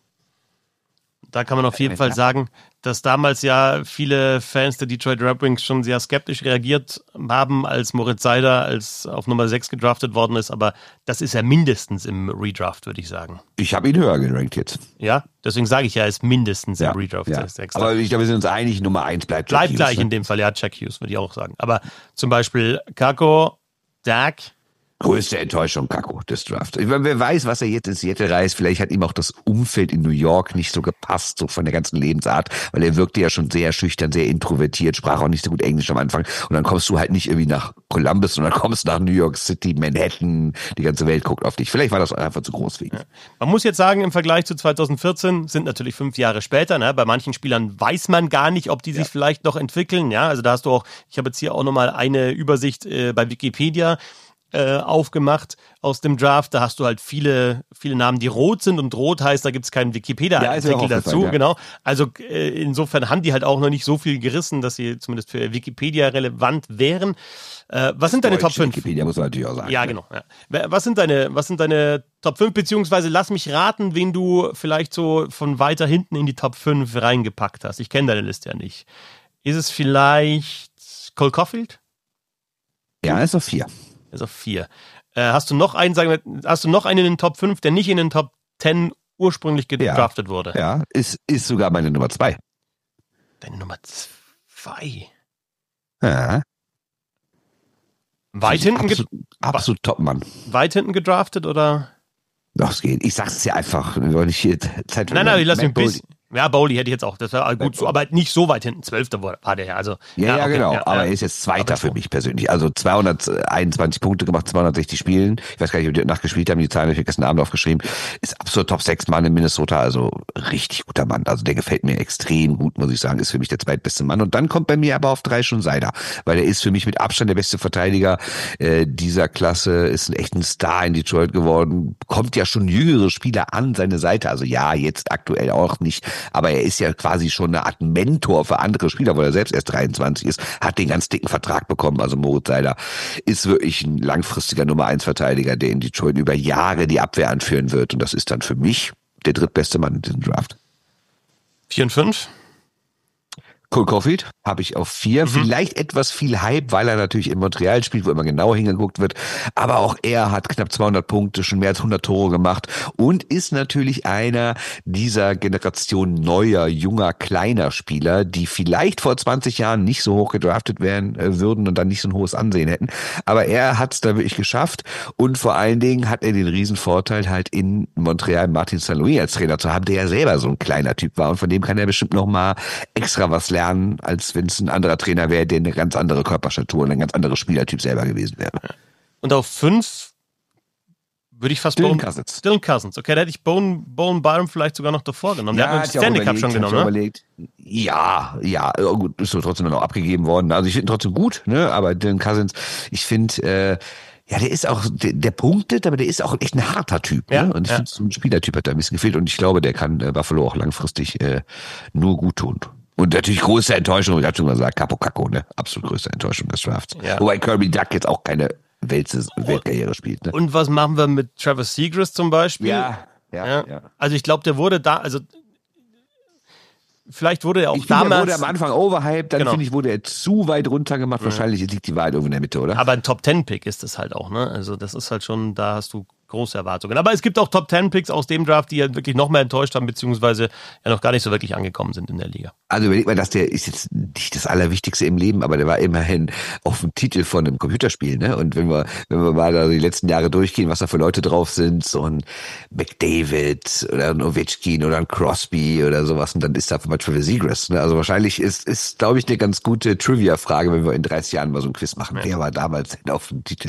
Da kann man auf jeden Fall sagen, dass damals ja viele Fans der Detroit Red Wings schon sehr skeptisch reagiert haben, als Moritz Seider als auf Nummer sechs gedraftet worden ist. Aber das ist ja mindestens im Redraft, würde ich sagen. Ich habe ihn höher gerankt jetzt. Ja, deswegen sage ich ja, er ist mindestens ja, im Redraft. Ja. Aber ich glaube, wir sind uns einig, Nummer eins bleibt Jack Bleibt Hughes, gleich ne? in dem Fall, ja, Jack Hughes, würde ich auch sagen. Aber zum Beispiel Kako, Dak. Größte Enttäuschung, Kako, des Draft. Ich meine, wer weiß, was er jetzt in Seattle reist. Vielleicht hat ihm auch das Umfeld in New York nicht so gepasst, so von der ganzen Lebensart, weil er wirkte ja schon sehr schüchtern, sehr introvertiert, sprach auch nicht so gut Englisch am Anfang. Und dann kommst du halt nicht irgendwie nach Columbus, sondern kommst nach New York City, Manhattan, die ganze Welt guckt auf dich. Vielleicht war das einfach zu groß für ihn. Ja. Man muss jetzt sagen, im Vergleich zu zwanzig vierzehn sind natürlich fünf Jahre später, ne? Bei manchen Spielern weiß man gar nicht, ob die sich ja. vielleicht noch entwickeln. Ja, also da hast du auch, ich habe jetzt hier auch nochmal eine Übersicht äh, bei Wikipedia aufgemacht aus dem Draft. Da hast du halt viele viele Namen, die rot sind, und rot heißt, da gibt es keinen Wikipedia-Artikel ja, dazu. Ja. Genau. Also äh, insofern haben die halt auch noch nicht so viel gerissen, dass sie zumindest für Wikipedia relevant wären. Äh, was sind deine Top fünf? Wikipedia muss man natürlich auch sagen. Ja, genau. Ja. Was sind deine, was sind deine Top fünf, beziehungsweise lass mich raten, wen du vielleicht so von weiter hinten in die Top fünf reingepackt hast. Ich kenne deine Liste ja nicht. Ist es vielleicht Cole Caulfield? Ja, ist auf vier. Ist auf vier. Äh, hast du noch einen, sagen wir, hast du noch einen in den Top fünf, der nicht in den Top zehn ursprünglich gedraftet ja, wurde? Ja, ist, ist sogar meine Nummer zwei. Deine Nummer zwei? Ja. Weit hinten absolut, absolut top, Mann. Weit hinten gedraftet, oder? Doch, es geht. Ich sag's ja einfach, weil ich hier Zeit Nein, nein, ich lass mich ein bisschen. Ja, Bowley hätte ich jetzt auch. Das war gut so, aber nicht so weit hinten. Zwölfter war der ja. Also, ja, ja, ja okay, genau. Ja, aber er ist jetzt Zweiter für mich persönlich. Also zweihunderteinundzwanzig Punkte gemacht, zweihundertsechzig Spielen. Ich weiß gar nicht, ob die nachgespielt haben. Die Zahlen habe ich gestern Abend aufgeschrieben. Ist absolut Top sechs Mann in Minnesota. Also richtig guter Mann. Also der gefällt mir extrem gut, muss ich sagen. Ist für mich der zweitbeste Mann. Und dann kommt bei mir aber auf drei schon Seider. Weil er ist für mich mit Abstand der beste Verteidiger äh, dieser Klasse. Ist ein echter Star in Detroit geworden. Kommt ja schon jüngere Spieler an seine Seite. Also ja, jetzt aktuell auch nicht. Aber er ist ja quasi schon eine Art Mentor für andere Spieler, weil er selbst erst dreiundzwanzig ist, hat den ganz dicken Vertrag bekommen. Also Moritz Seider ist wirklich ein langfristiger Nummer eins Verteidiger, der in Detroit über Jahre die Abwehr anführen wird. Und das ist dann für mich der drittbeste Mann in diesem Draft. Vier und fünf? Cole Caulfield habe ich auf vier. Mhm. Vielleicht etwas viel Hype, weil er natürlich in Montreal spielt, wo immer genau hingeguckt wird. Aber auch er hat knapp zweihundert Punkte, schon mehr als hundert Tore gemacht und ist natürlich einer dieser Generation neuer, junger, kleiner Spieler, die vielleicht vor zwanzig Jahren nicht so hoch gedraftet werden äh, würden und dann nicht so ein hohes Ansehen hätten. Aber er hat es da wirklich geschafft und vor allen Dingen hat er den riesen Vorteil, halt in Montreal Martin Saint Louis als Trainer zu haben, der ja selber so ein kleiner Typ war und von dem kann er bestimmt noch mal extra was lernen, als wenn es ein anderer Trainer wäre, der eine ganz andere Körperstatur und ein ganz anderer Spielertyp selber gewesen wäre. Und auf fünf würde ich fast Dylan Bone, Cousins. Dylan Cousins. Okay, da hätte ich Bone, Bone Byram vielleicht sogar noch davor genommen. Der ja, hat den Stanley Cup schon genommen, ne? Überlegt. Ja, ja, gut, ist so trotzdem noch abgegeben worden. Also ich finde ihn trotzdem gut, ne? Aber Dylan Cousins, ich finde, äh, ja, der ist auch, der, der punktet, aber der ist auch echt ein harter Typ. Ne? Ja, und ich ja. finde, so ein Spielertyp hat da ein bisschen gefehlt. Und ich glaube, der kann äh, Buffalo auch langfristig äh, nur gut tun. Und natürlich größte Enttäuschung, ich hatte schon gesagt, Capo Caco, ne? Absolut größte Enttäuschung des Drafts. Ja. Wobei Kirby Duck jetzt auch keine Welt- Weltkarriere spielt. Ne? Und was machen wir mit Trevor Zegras zum Beispiel? Ja, ja, ja. ja. Also ich glaube, der wurde da, also vielleicht wurde er auch ich finde, damals... er wurde am Anfang overhyped, dann genau. finde ich, wurde er zu weit runter gemacht. Mhm. Wahrscheinlich liegt die Wahrheit irgendwo in der Mitte, oder? Aber ein Top-Ten-Pick ist es halt auch, ne? Also das ist halt schon, da hast du große Erwartungen. Aber es gibt auch Top-Ten-Picks aus dem Draft, die ja wirklich noch mehr enttäuscht haben, beziehungsweise ja noch gar nicht so wirklich angekommen sind in der Liga. Also überleg mal, dass der ist jetzt nicht das Allerwichtigste im Leben, aber der war immerhin auf dem Titel von einem Computerspiel, ne? Und wenn wir, wenn wir mal da die letzten Jahre durchgehen, was da für Leute drauf sind, so ein McDavid oder ein Ovechkin oder ein Crosby oder sowas, und dann ist da manchmal Seagrass, ne? Also wahrscheinlich ist, ist, glaube ich, eine ganz gute Trivia-Frage, wenn wir in dreißig Jahren mal so ein Quiz machen. Ja. Wer war damals auf dem Titel?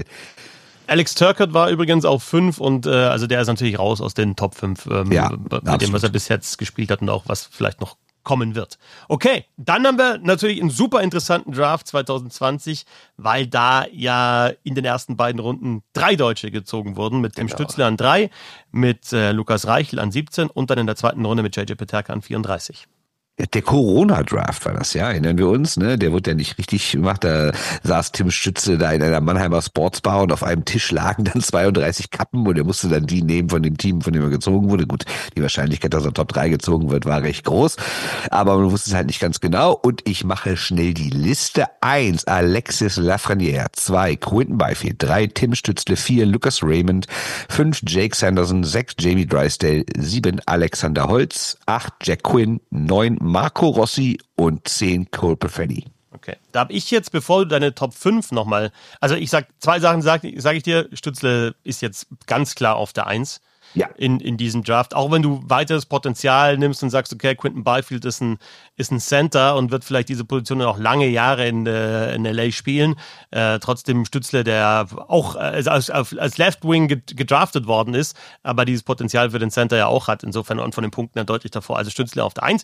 Alex Turcotte war übrigens auf fünf und äh, also der ist natürlich raus aus den Top fünf ähm, ja, mit absolut. dem, was er bis jetzt gespielt hat und auch was vielleicht noch kommen wird. Okay, dann haben wir natürlich einen super interessanten Draft zwanzig zwanzig, weil da ja in den ersten beiden Runden drei Deutsche gezogen wurden, mit Tim genau. Stützle an drei, mit äh, Lukas Reichel an siebzehn und dann in der zweiten Runde mit J J Peterka an vierunddreißig. Der Corona-Draft war das, ja, erinnern wir uns, ne? Der wurde ja nicht richtig gemacht, da saß Tim Stützle da in einer Mannheimer Sportsbar und auf einem Tisch lagen dann zweiunddreißig Kappen und er musste dann die nehmen von dem Team, von dem er gezogen wurde. Gut, die Wahrscheinlichkeit, dass er Top drei gezogen wird, war recht groß, aber man wusste es halt nicht ganz genau und ich mache schnell die Liste. Eins, Alexis Lafrenière, zwei, Quinton Byfield, drei, Tim Stützle, vier, Lucas Raymond, fünf, Jake Sanderson, sechs, Jamie Drysdale, sieben, Alexander Holtz, acht, Jack Quinn, neun, Marco Rossi und zehn Cole Perfetti. Okay, da habe ich jetzt, bevor du deine Top fünf nochmal, also ich sag, zwei Sachen sage sag ich dir, Stützle ist jetzt ganz klar auf der eins ja. in, in diesem Draft, auch wenn du weiteres Potenzial nimmst und sagst, okay, Quinton Byfield ist ein, ist ein Center und wird vielleicht diese Position noch lange Jahre in, äh, in L A spielen, äh, trotzdem Stützle, der auch äh, als, als Left Wing gedraftet worden ist, aber dieses Potenzial für den Center ja auch hat, insofern und von den Punkten ja deutlich davor, also Stützle auf der eins.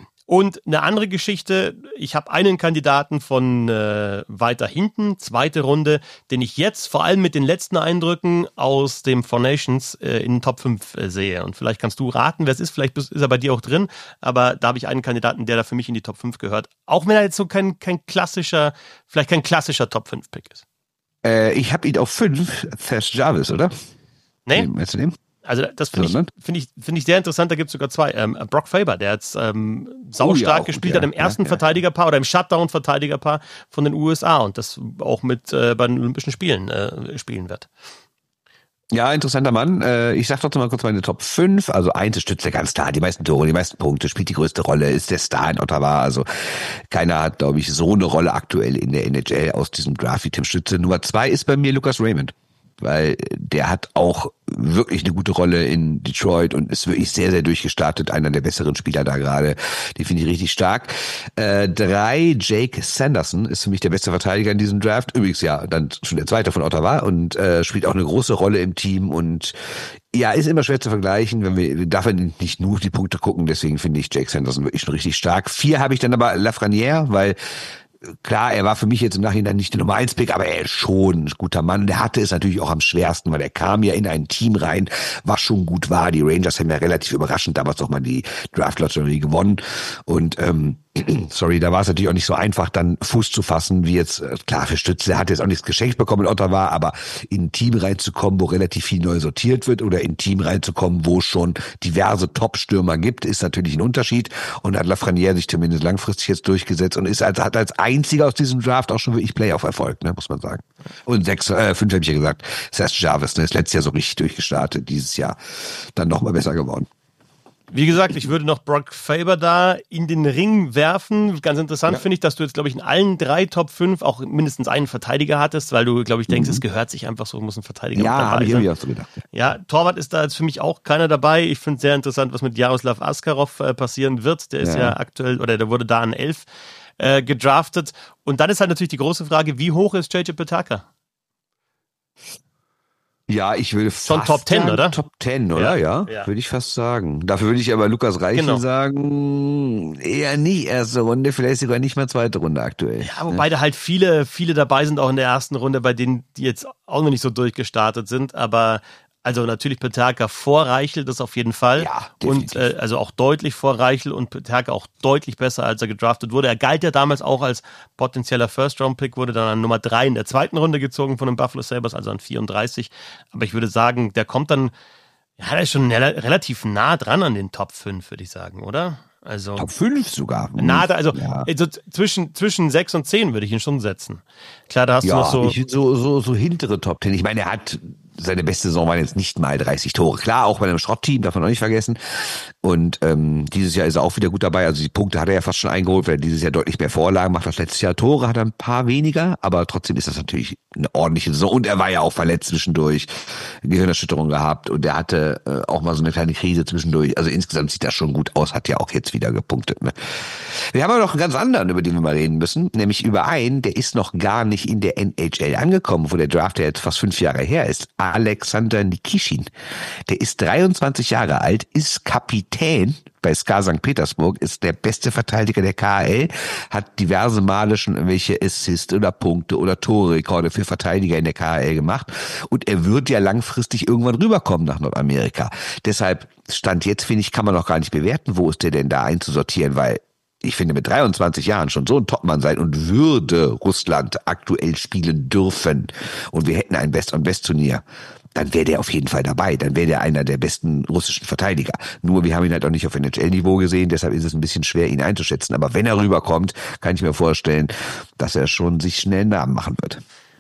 Und eine andere Geschichte, ich habe einen Kandidaten von äh, weiter hinten, zweite Runde, den ich jetzt vor allem mit den letzten Eindrücken aus dem Four Nations äh, in den Top fünf äh, sehe. Und vielleicht kannst du raten, wer es ist, vielleicht ist er bei dir auch drin, aber da habe ich einen Kandidaten, der da für mich in die Top fünf gehört. Auch wenn er jetzt so kein, kein klassischer, vielleicht kein klassischer Top fünf Pick ist. Äh, ich habe ihn auf fünf, Thas Jarvis, oder? Nee. Meinst du den? Also das finde ich, find ich, find ich sehr interessant, da gibt es sogar zwei. Ähm, Brock Faber, der jetzt ähm, saustark oh, ja, gespielt ja, hat im ersten ja, Verteidigerpaar oder im Shutdown-Verteidigerpaar von den U S A und das auch mit äh, bei den Olympischen Spielen äh, spielen wird. Ja, interessanter Mann. Ich sag trotzdem mal kurz meine Top fünf. Also eins ist Stützle, ganz klar. Die meisten Tore, die meisten Punkte, spielt die größte Rolle, ist der Star in Ottawa. Also keiner hat, glaube ich, so eine Rolle aktuell in der N H L aus diesem Draft wie Tim Stützle. Nummer zwei ist bei mir Lucas Raymond, weil der hat auch wirklich eine gute Rolle in Detroit und ist wirklich sehr, sehr durchgestartet. Einer der besseren Spieler da gerade. Die finde ich richtig stark. Äh, drei, Jake Sanderson ist für mich der beste Verteidiger in diesem Draft. Übrigens ja, dann schon der zweite von Ottawa und äh, spielt auch eine große Rolle im Team und ja, ist immer schwer zu vergleichen, wenn wir, darf man nicht nur auf die Punkte gucken. Deswegen finde ich Jake Sanderson wirklich schon richtig stark. Vier habe ich dann aber Lafrenière, weil klar, er war für mich jetzt im Nachhinein nicht der Nummer eins Pick, aber er ist schon ein guter Mann. Der hatte es natürlich auch am schwersten, weil er kam ja in ein Team rein, was schon gut war. Die Rangers haben ja relativ überraschend damals auch mal die Draft Lottery gewonnen. Und ähm, sorry, da war es natürlich auch nicht so einfach, dann Fuß zu fassen, wie jetzt, klar, für Stützle hat er jetzt auch nichts geschenkt bekommen in Ottawa, aber in ein Team reinzukommen, wo relativ viel neu sortiert wird oder in ein Team reinzukommen, wo es schon diverse Top-Stürmer gibt, ist natürlich ein Unterschied. Und hat Lafrenière sich zumindest langfristig jetzt durchgesetzt und ist als, hat als einziger aus diesem Draft auch schon wirklich Playoff-Erfolg, ne, muss man sagen. Und sechs, äh, fünf habe ich ja gesagt, Thas Jarvis, ne, ist letztes Jahr so richtig durchgestartet, dieses Jahr dann nochmal besser geworden. Wie gesagt, ich würde noch Brock Faber da in den Ring werfen. Ganz interessant ja. finde ich, dass du jetzt, glaube ich, in allen drei Top fünf auch mindestens einen Verteidiger hattest, weil du, glaube ich, denkst, mhm. es gehört sich einfach so, muss ein Verteidiger ja, dabei sein. Ja, habe ich auch so gedacht. Ja, Torwart ist da jetzt für mich auch keiner dabei. Ich finde es sehr interessant, was mit Jaroslav Askarov äh, passieren wird. Der ist ja. ja aktuell, oder der wurde da an elf äh, gedraftet. Und dann ist halt natürlich die große Frage, wie hoch ist J J Peterka? Ja, ich würde fast Top zehn, oder? Top zehn, oder? Ja, ja, ja. Würde ich fast sagen. Dafür würde ich aber Lukas Reichel genau. sagen, eher nicht erste Runde, vielleicht sogar nicht mal zweite Runde aktuell. Ja, wobei ja. da halt viele, viele dabei sind, auch in der ersten Runde, bei denen die jetzt auch noch nicht so durchgestartet sind, aber also natürlich Peterka vor Reichel, das auf jeden Fall. Ja, definitiv. Und äh, also auch deutlich vor Reichel und Peterka auch deutlich besser, als er gedraftet wurde. Er galt ja damals auch als potenzieller First-Round-Pick, wurde dann an Nummer drei in der zweiten Runde gezogen von den Buffalo Sabres, also an vierunddreißig. Aber ich würde sagen, der kommt dann, ja, der ist schon relativ nah dran an den Top fünf, würde ich sagen, oder? Also Top fünf sogar. Na, also ja. so zwischen, zwischen sechs und zehn würde ich ihn schon setzen. Klar, da hast ja, du noch so... Ich, so, so, so hintere Top Ten. Ich meine, er hat, seine beste Saison waren jetzt nicht mal dreißig Tore. Klar, auch bei einem Schrottteam, darf man auch nicht vergessen. Und ähm, dieses Jahr ist er auch wieder gut dabei. Also die Punkte hat er ja fast schon eingeholt, weil er dieses Jahr deutlich mehr Vorlagen macht als letztes Jahr. Tore hat er ein paar weniger, aber trotzdem ist das natürlich eine ordentliche Saison. Und er war ja auch verletzt zwischendurch, Gehirnerschütterung gehabt und er hatte äh, auch mal so eine kleine Krise zwischendurch. Also insgesamt sieht das schon gut aus, hat ja auch jetzt wieder gepunktet. Ne? Wir haben aber noch einen ganz anderen, über den wir mal reden müssen, nämlich über einen, der ist noch gar nicht in der N H L angekommen, wo der Draft ja jetzt fast fünf Jahre her ist. Alexander Nikishin. Der ist dreiundzwanzig Jahre alt, ist Kapitän bei S K A Sankt Petersburg, ist der beste Verteidiger der K H L, hat diverse Male schon irgendwelche Assists oder Punkte oder Torrekorde für Verteidiger in der K H L gemacht und er wird ja langfristig irgendwann rüberkommen nach Nordamerika. Deshalb, Stand jetzt, finde ich, kann man noch gar nicht bewerten, wo ist der denn da einzusortieren, weil ich finde, mit dreiundzwanzig Jahren schon so ein Topmann sein und würde Russland aktuell spielen dürfen und wir hätten ein Best-on-Best-Turnier, dann wäre der auf jeden Fall dabei. Dann wäre der einer der besten russischen Verteidiger. Nur wir haben ihn halt auch nicht auf N H L-Niveau gesehen, deshalb ist es ein bisschen schwer, ihn einzuschätzen. Aber wenn er rüberkommt, kann ich mir vorstellen, dass er schon sich schnell einen Namen machen wird.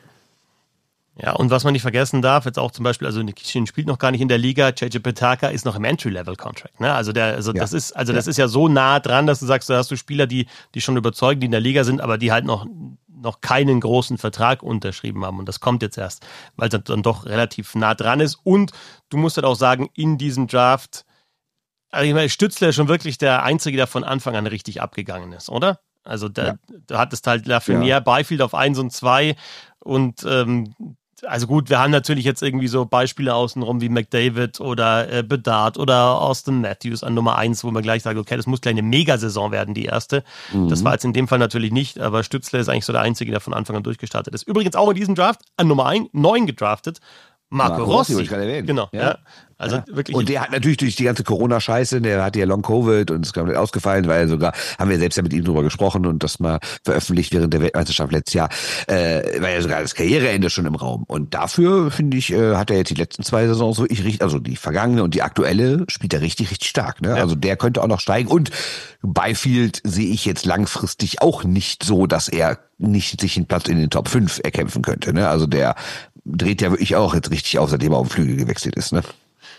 Ja, und was man nicht vergessen darf, jetzt auch zum Beispiel, also Nikishin spielt noch gar nicht in der Liga, J J Petaka ist noch im Entry-Level-Contract. Ne? Also der, also ja. das ist, also das ja. ist ja so nah dran, dass du sagst, da hast du Spieler, die, die schon überzeugen, die in der Liga sind, aber die halt noch noch keinen großen Vertrag unterschrieben haben. Und das kommt jetzt erst, weil es dann doch relativ nah dran ist. Und du musst halt auch sagen, in diesem Draft, also ich meine, Stützle ist schon wirklich der Einzige, der von Anfang an richtig abgegangen ist, oder? Also da, ja. da hattest halt Lafreniere, ja. Byfield auf eins und zwei und ähm, also gut, wir haben natürlich jetzt irgendwie so Beispiele außenrum wie McDavid oder äh, Bedard oder Austin Matthews an Nummer eins, wo man gleich sagt, okay, das muss gleich eine Megasaison werden, die erste. Mhm. Das war jetzt in dem Fall natürlich nicht, aber Stützle ist eigentlich so der Einzige, der von Anfang an durchgestartet ist. Übrigens auch in diesem Draft an Nummer neun gedraftet, Marco, Marco Rossi. Rossi ich gerade erwähnen. Genau, ja. ja. Also ja. wirklich. Und der hat natürlich durch die ganze Corona-Scheiße, der hatte ja Long-Covid und ist komplett ausgefallen, weil er sogar, haben wir selbst ja mit ihm drüber gesprochen und das mal veröffentlicht während der Weltmeisterschaft letztes Jahr, äh, war ja sogar das Karriereende schon im Raum. Und dafür, finde ich, äh, hat er jetzt die letzten zwei Saisons wirklich richtig, also die vergangene und die aktuelle, spielt er richtig, richtig stark. Ne? Ja. Also der könnte auch noch steigen. Und Byfield sehe ich jetzt langfristig auch nicht so, dass er nicht sich einen Platz in den Top fünf erkämpfen könnte. Ne? Also der dreht ja wirklich auch jetzt richtig auf, seitdem er auf den Flügel gewechselt ist. Ne?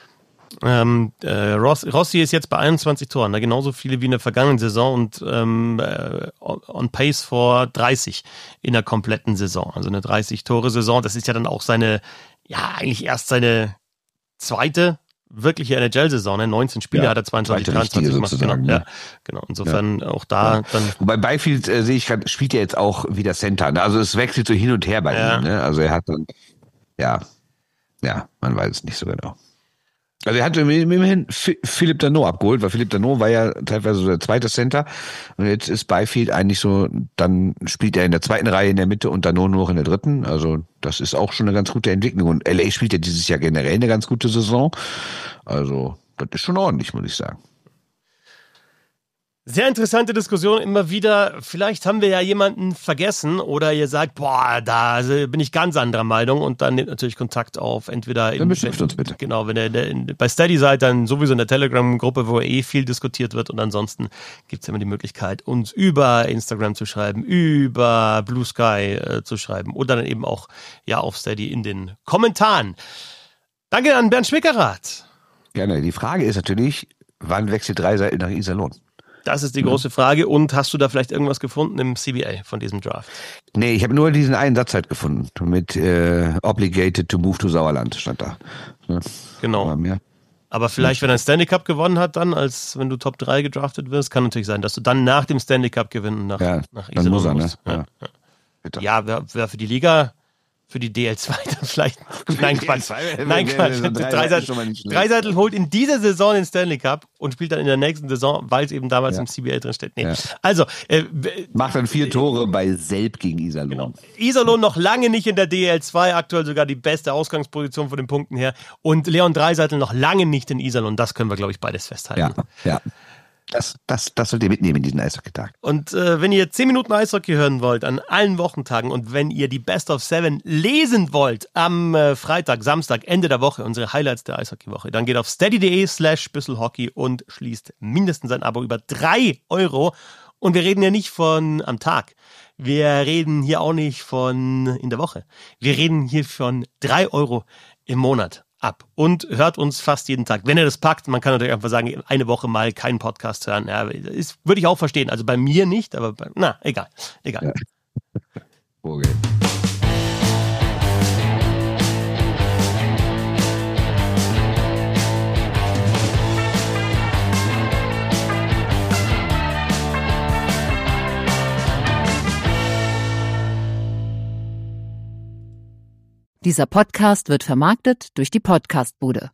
Ähm, äh, Ross, Rossi ist jetzt bei einundzwanzig Toren, ne? Genauso viele wie in der vergangenen Saison und ähm, äh, on pace vor dreißig in der kompletten Saison. Also eine dreißig-Tore-Saison, das ist ja dann auch seine, ja eigentlich erst seine zweite wirkliche N H L-Saison, ne? neunzehn Spiele ja, hat er zweiundzwanzig, dreiundzwanzig gemacht. Genau, ja. ja, genau. Insofern ja. auch da ja. dann. Wobei Byfield äh, sehe ich gerade, spielt er jetzt auch wieder Center. Ne? Also es wechselt so hin und her bei ja. ihm. Ne? Also er hat dann, ja, ja, man weiß es nicht so genau. Also er hat immerhin Philipp Danault abgeholt, weil Philipp Danault war ja teilweise so der zweite Center und jetzt ist Byfield eigentlich so, dann spielt er in der zweiten Reihe in der Mitte und Danault nur noch in der dritten. Also das ist auch schon eine ganz gute Entwicklung und L A spielt ja dieses Jahr generell eine ganz gute Saison. Also das ist schon ordentlich, muss ich sagen. Sehr interessante Diskussion immer wieder. Vielleicht haben wir ja jemanden vergessen oder ihr sagt, boah, da bin ich ganz anderer Meinung und dann nehmt natürlich Kontakt auf. Entweder in, dann uns bitte. Genau, wenn ihr in, bei Steady seid, dann sowieso in der Telegram-Gruppe, wo eh viel diskutiert wird und ansonsten gibt es immer die Möglichkeit, uns über Instagram zu schreiben, über Blue Sky äh, zu schreiben oder dann eben auch ja auf Steady in den Kommentaren. Danke an Bernd Schwickerath. Gerne. Die Frage ist natürlich, wann wechselt Dreiseiten nach Iserlohn? Das ist die große Frage. Und hast du da vielleicht irgendwas gefunden im C B A von diesem Draft? Nee, ich habe nur diesen einen Satz halt gefunden. Mit äh, obligated to move to Sauerland stand da. Ja. Genau. Aber, Aber vielleicht, wenn er einen Stanley Cup gewonnen hat, dann, als wenn du Top drei gedraftet wirst, kann natürlich sein, dass du dann nach dem Stanley Cup gewinnen nach, ja, nach Iserlohn muss er, musst. Ne? Ja, ja. ja wäre wär für die Liga... Für die D L zwei dann vielleicht. Nein, Quatsch. Nein, Quatsch. Dreiseitel holt in dieser Saison den Stanley Cup und spielt dann in der nächsten Saison, weil es eben damals ja. im C B A drin steht. Nee. Ja. Also. Äh, Macht dann vier Tore bei Selb gegen Iserlohn. Genau. Iserlohn noch lange nicht in der D L zwei, aktuell sogar die beste Ausgangsposition von den Punkten her. Und Leon Dreiseitel noch lange nicht in Iserlohn. Das können wir, glaube ich, beides festhalten. Ja, ja. Das, das, das sollt ihr mitnehmen in diesen Eishockey-Tag. Und äh, wenn ihr zehn Minuten Eishockey hören wollt an allen Wochentagen und wenn ihr die Best of Seven lesen wollt am äh, Freitag, Samstag, Ende der Woche, unsere Highlights der Eishockey-Woche, dann geht auf steady.de slash bisselhockey und schließt mindestens ein Abo über drei Euro. Und wir reden ja nicht von am Tag. Wir reden hier auch nicht von in der Woche. Wir reden hier von drei Euro im Monat ab und hört uns fast jeden Tag. Wenn ihr das packt, man kann natürlich einfach sagen, eine Woche mal keinen Podcast hören. Ja, ist, würde ich auch verstehen. Also bei mir nicht, aber bei, na, egal. Egal. Ja. Okay. Dieser Podcast wird vermarktet durch die Podcastbude.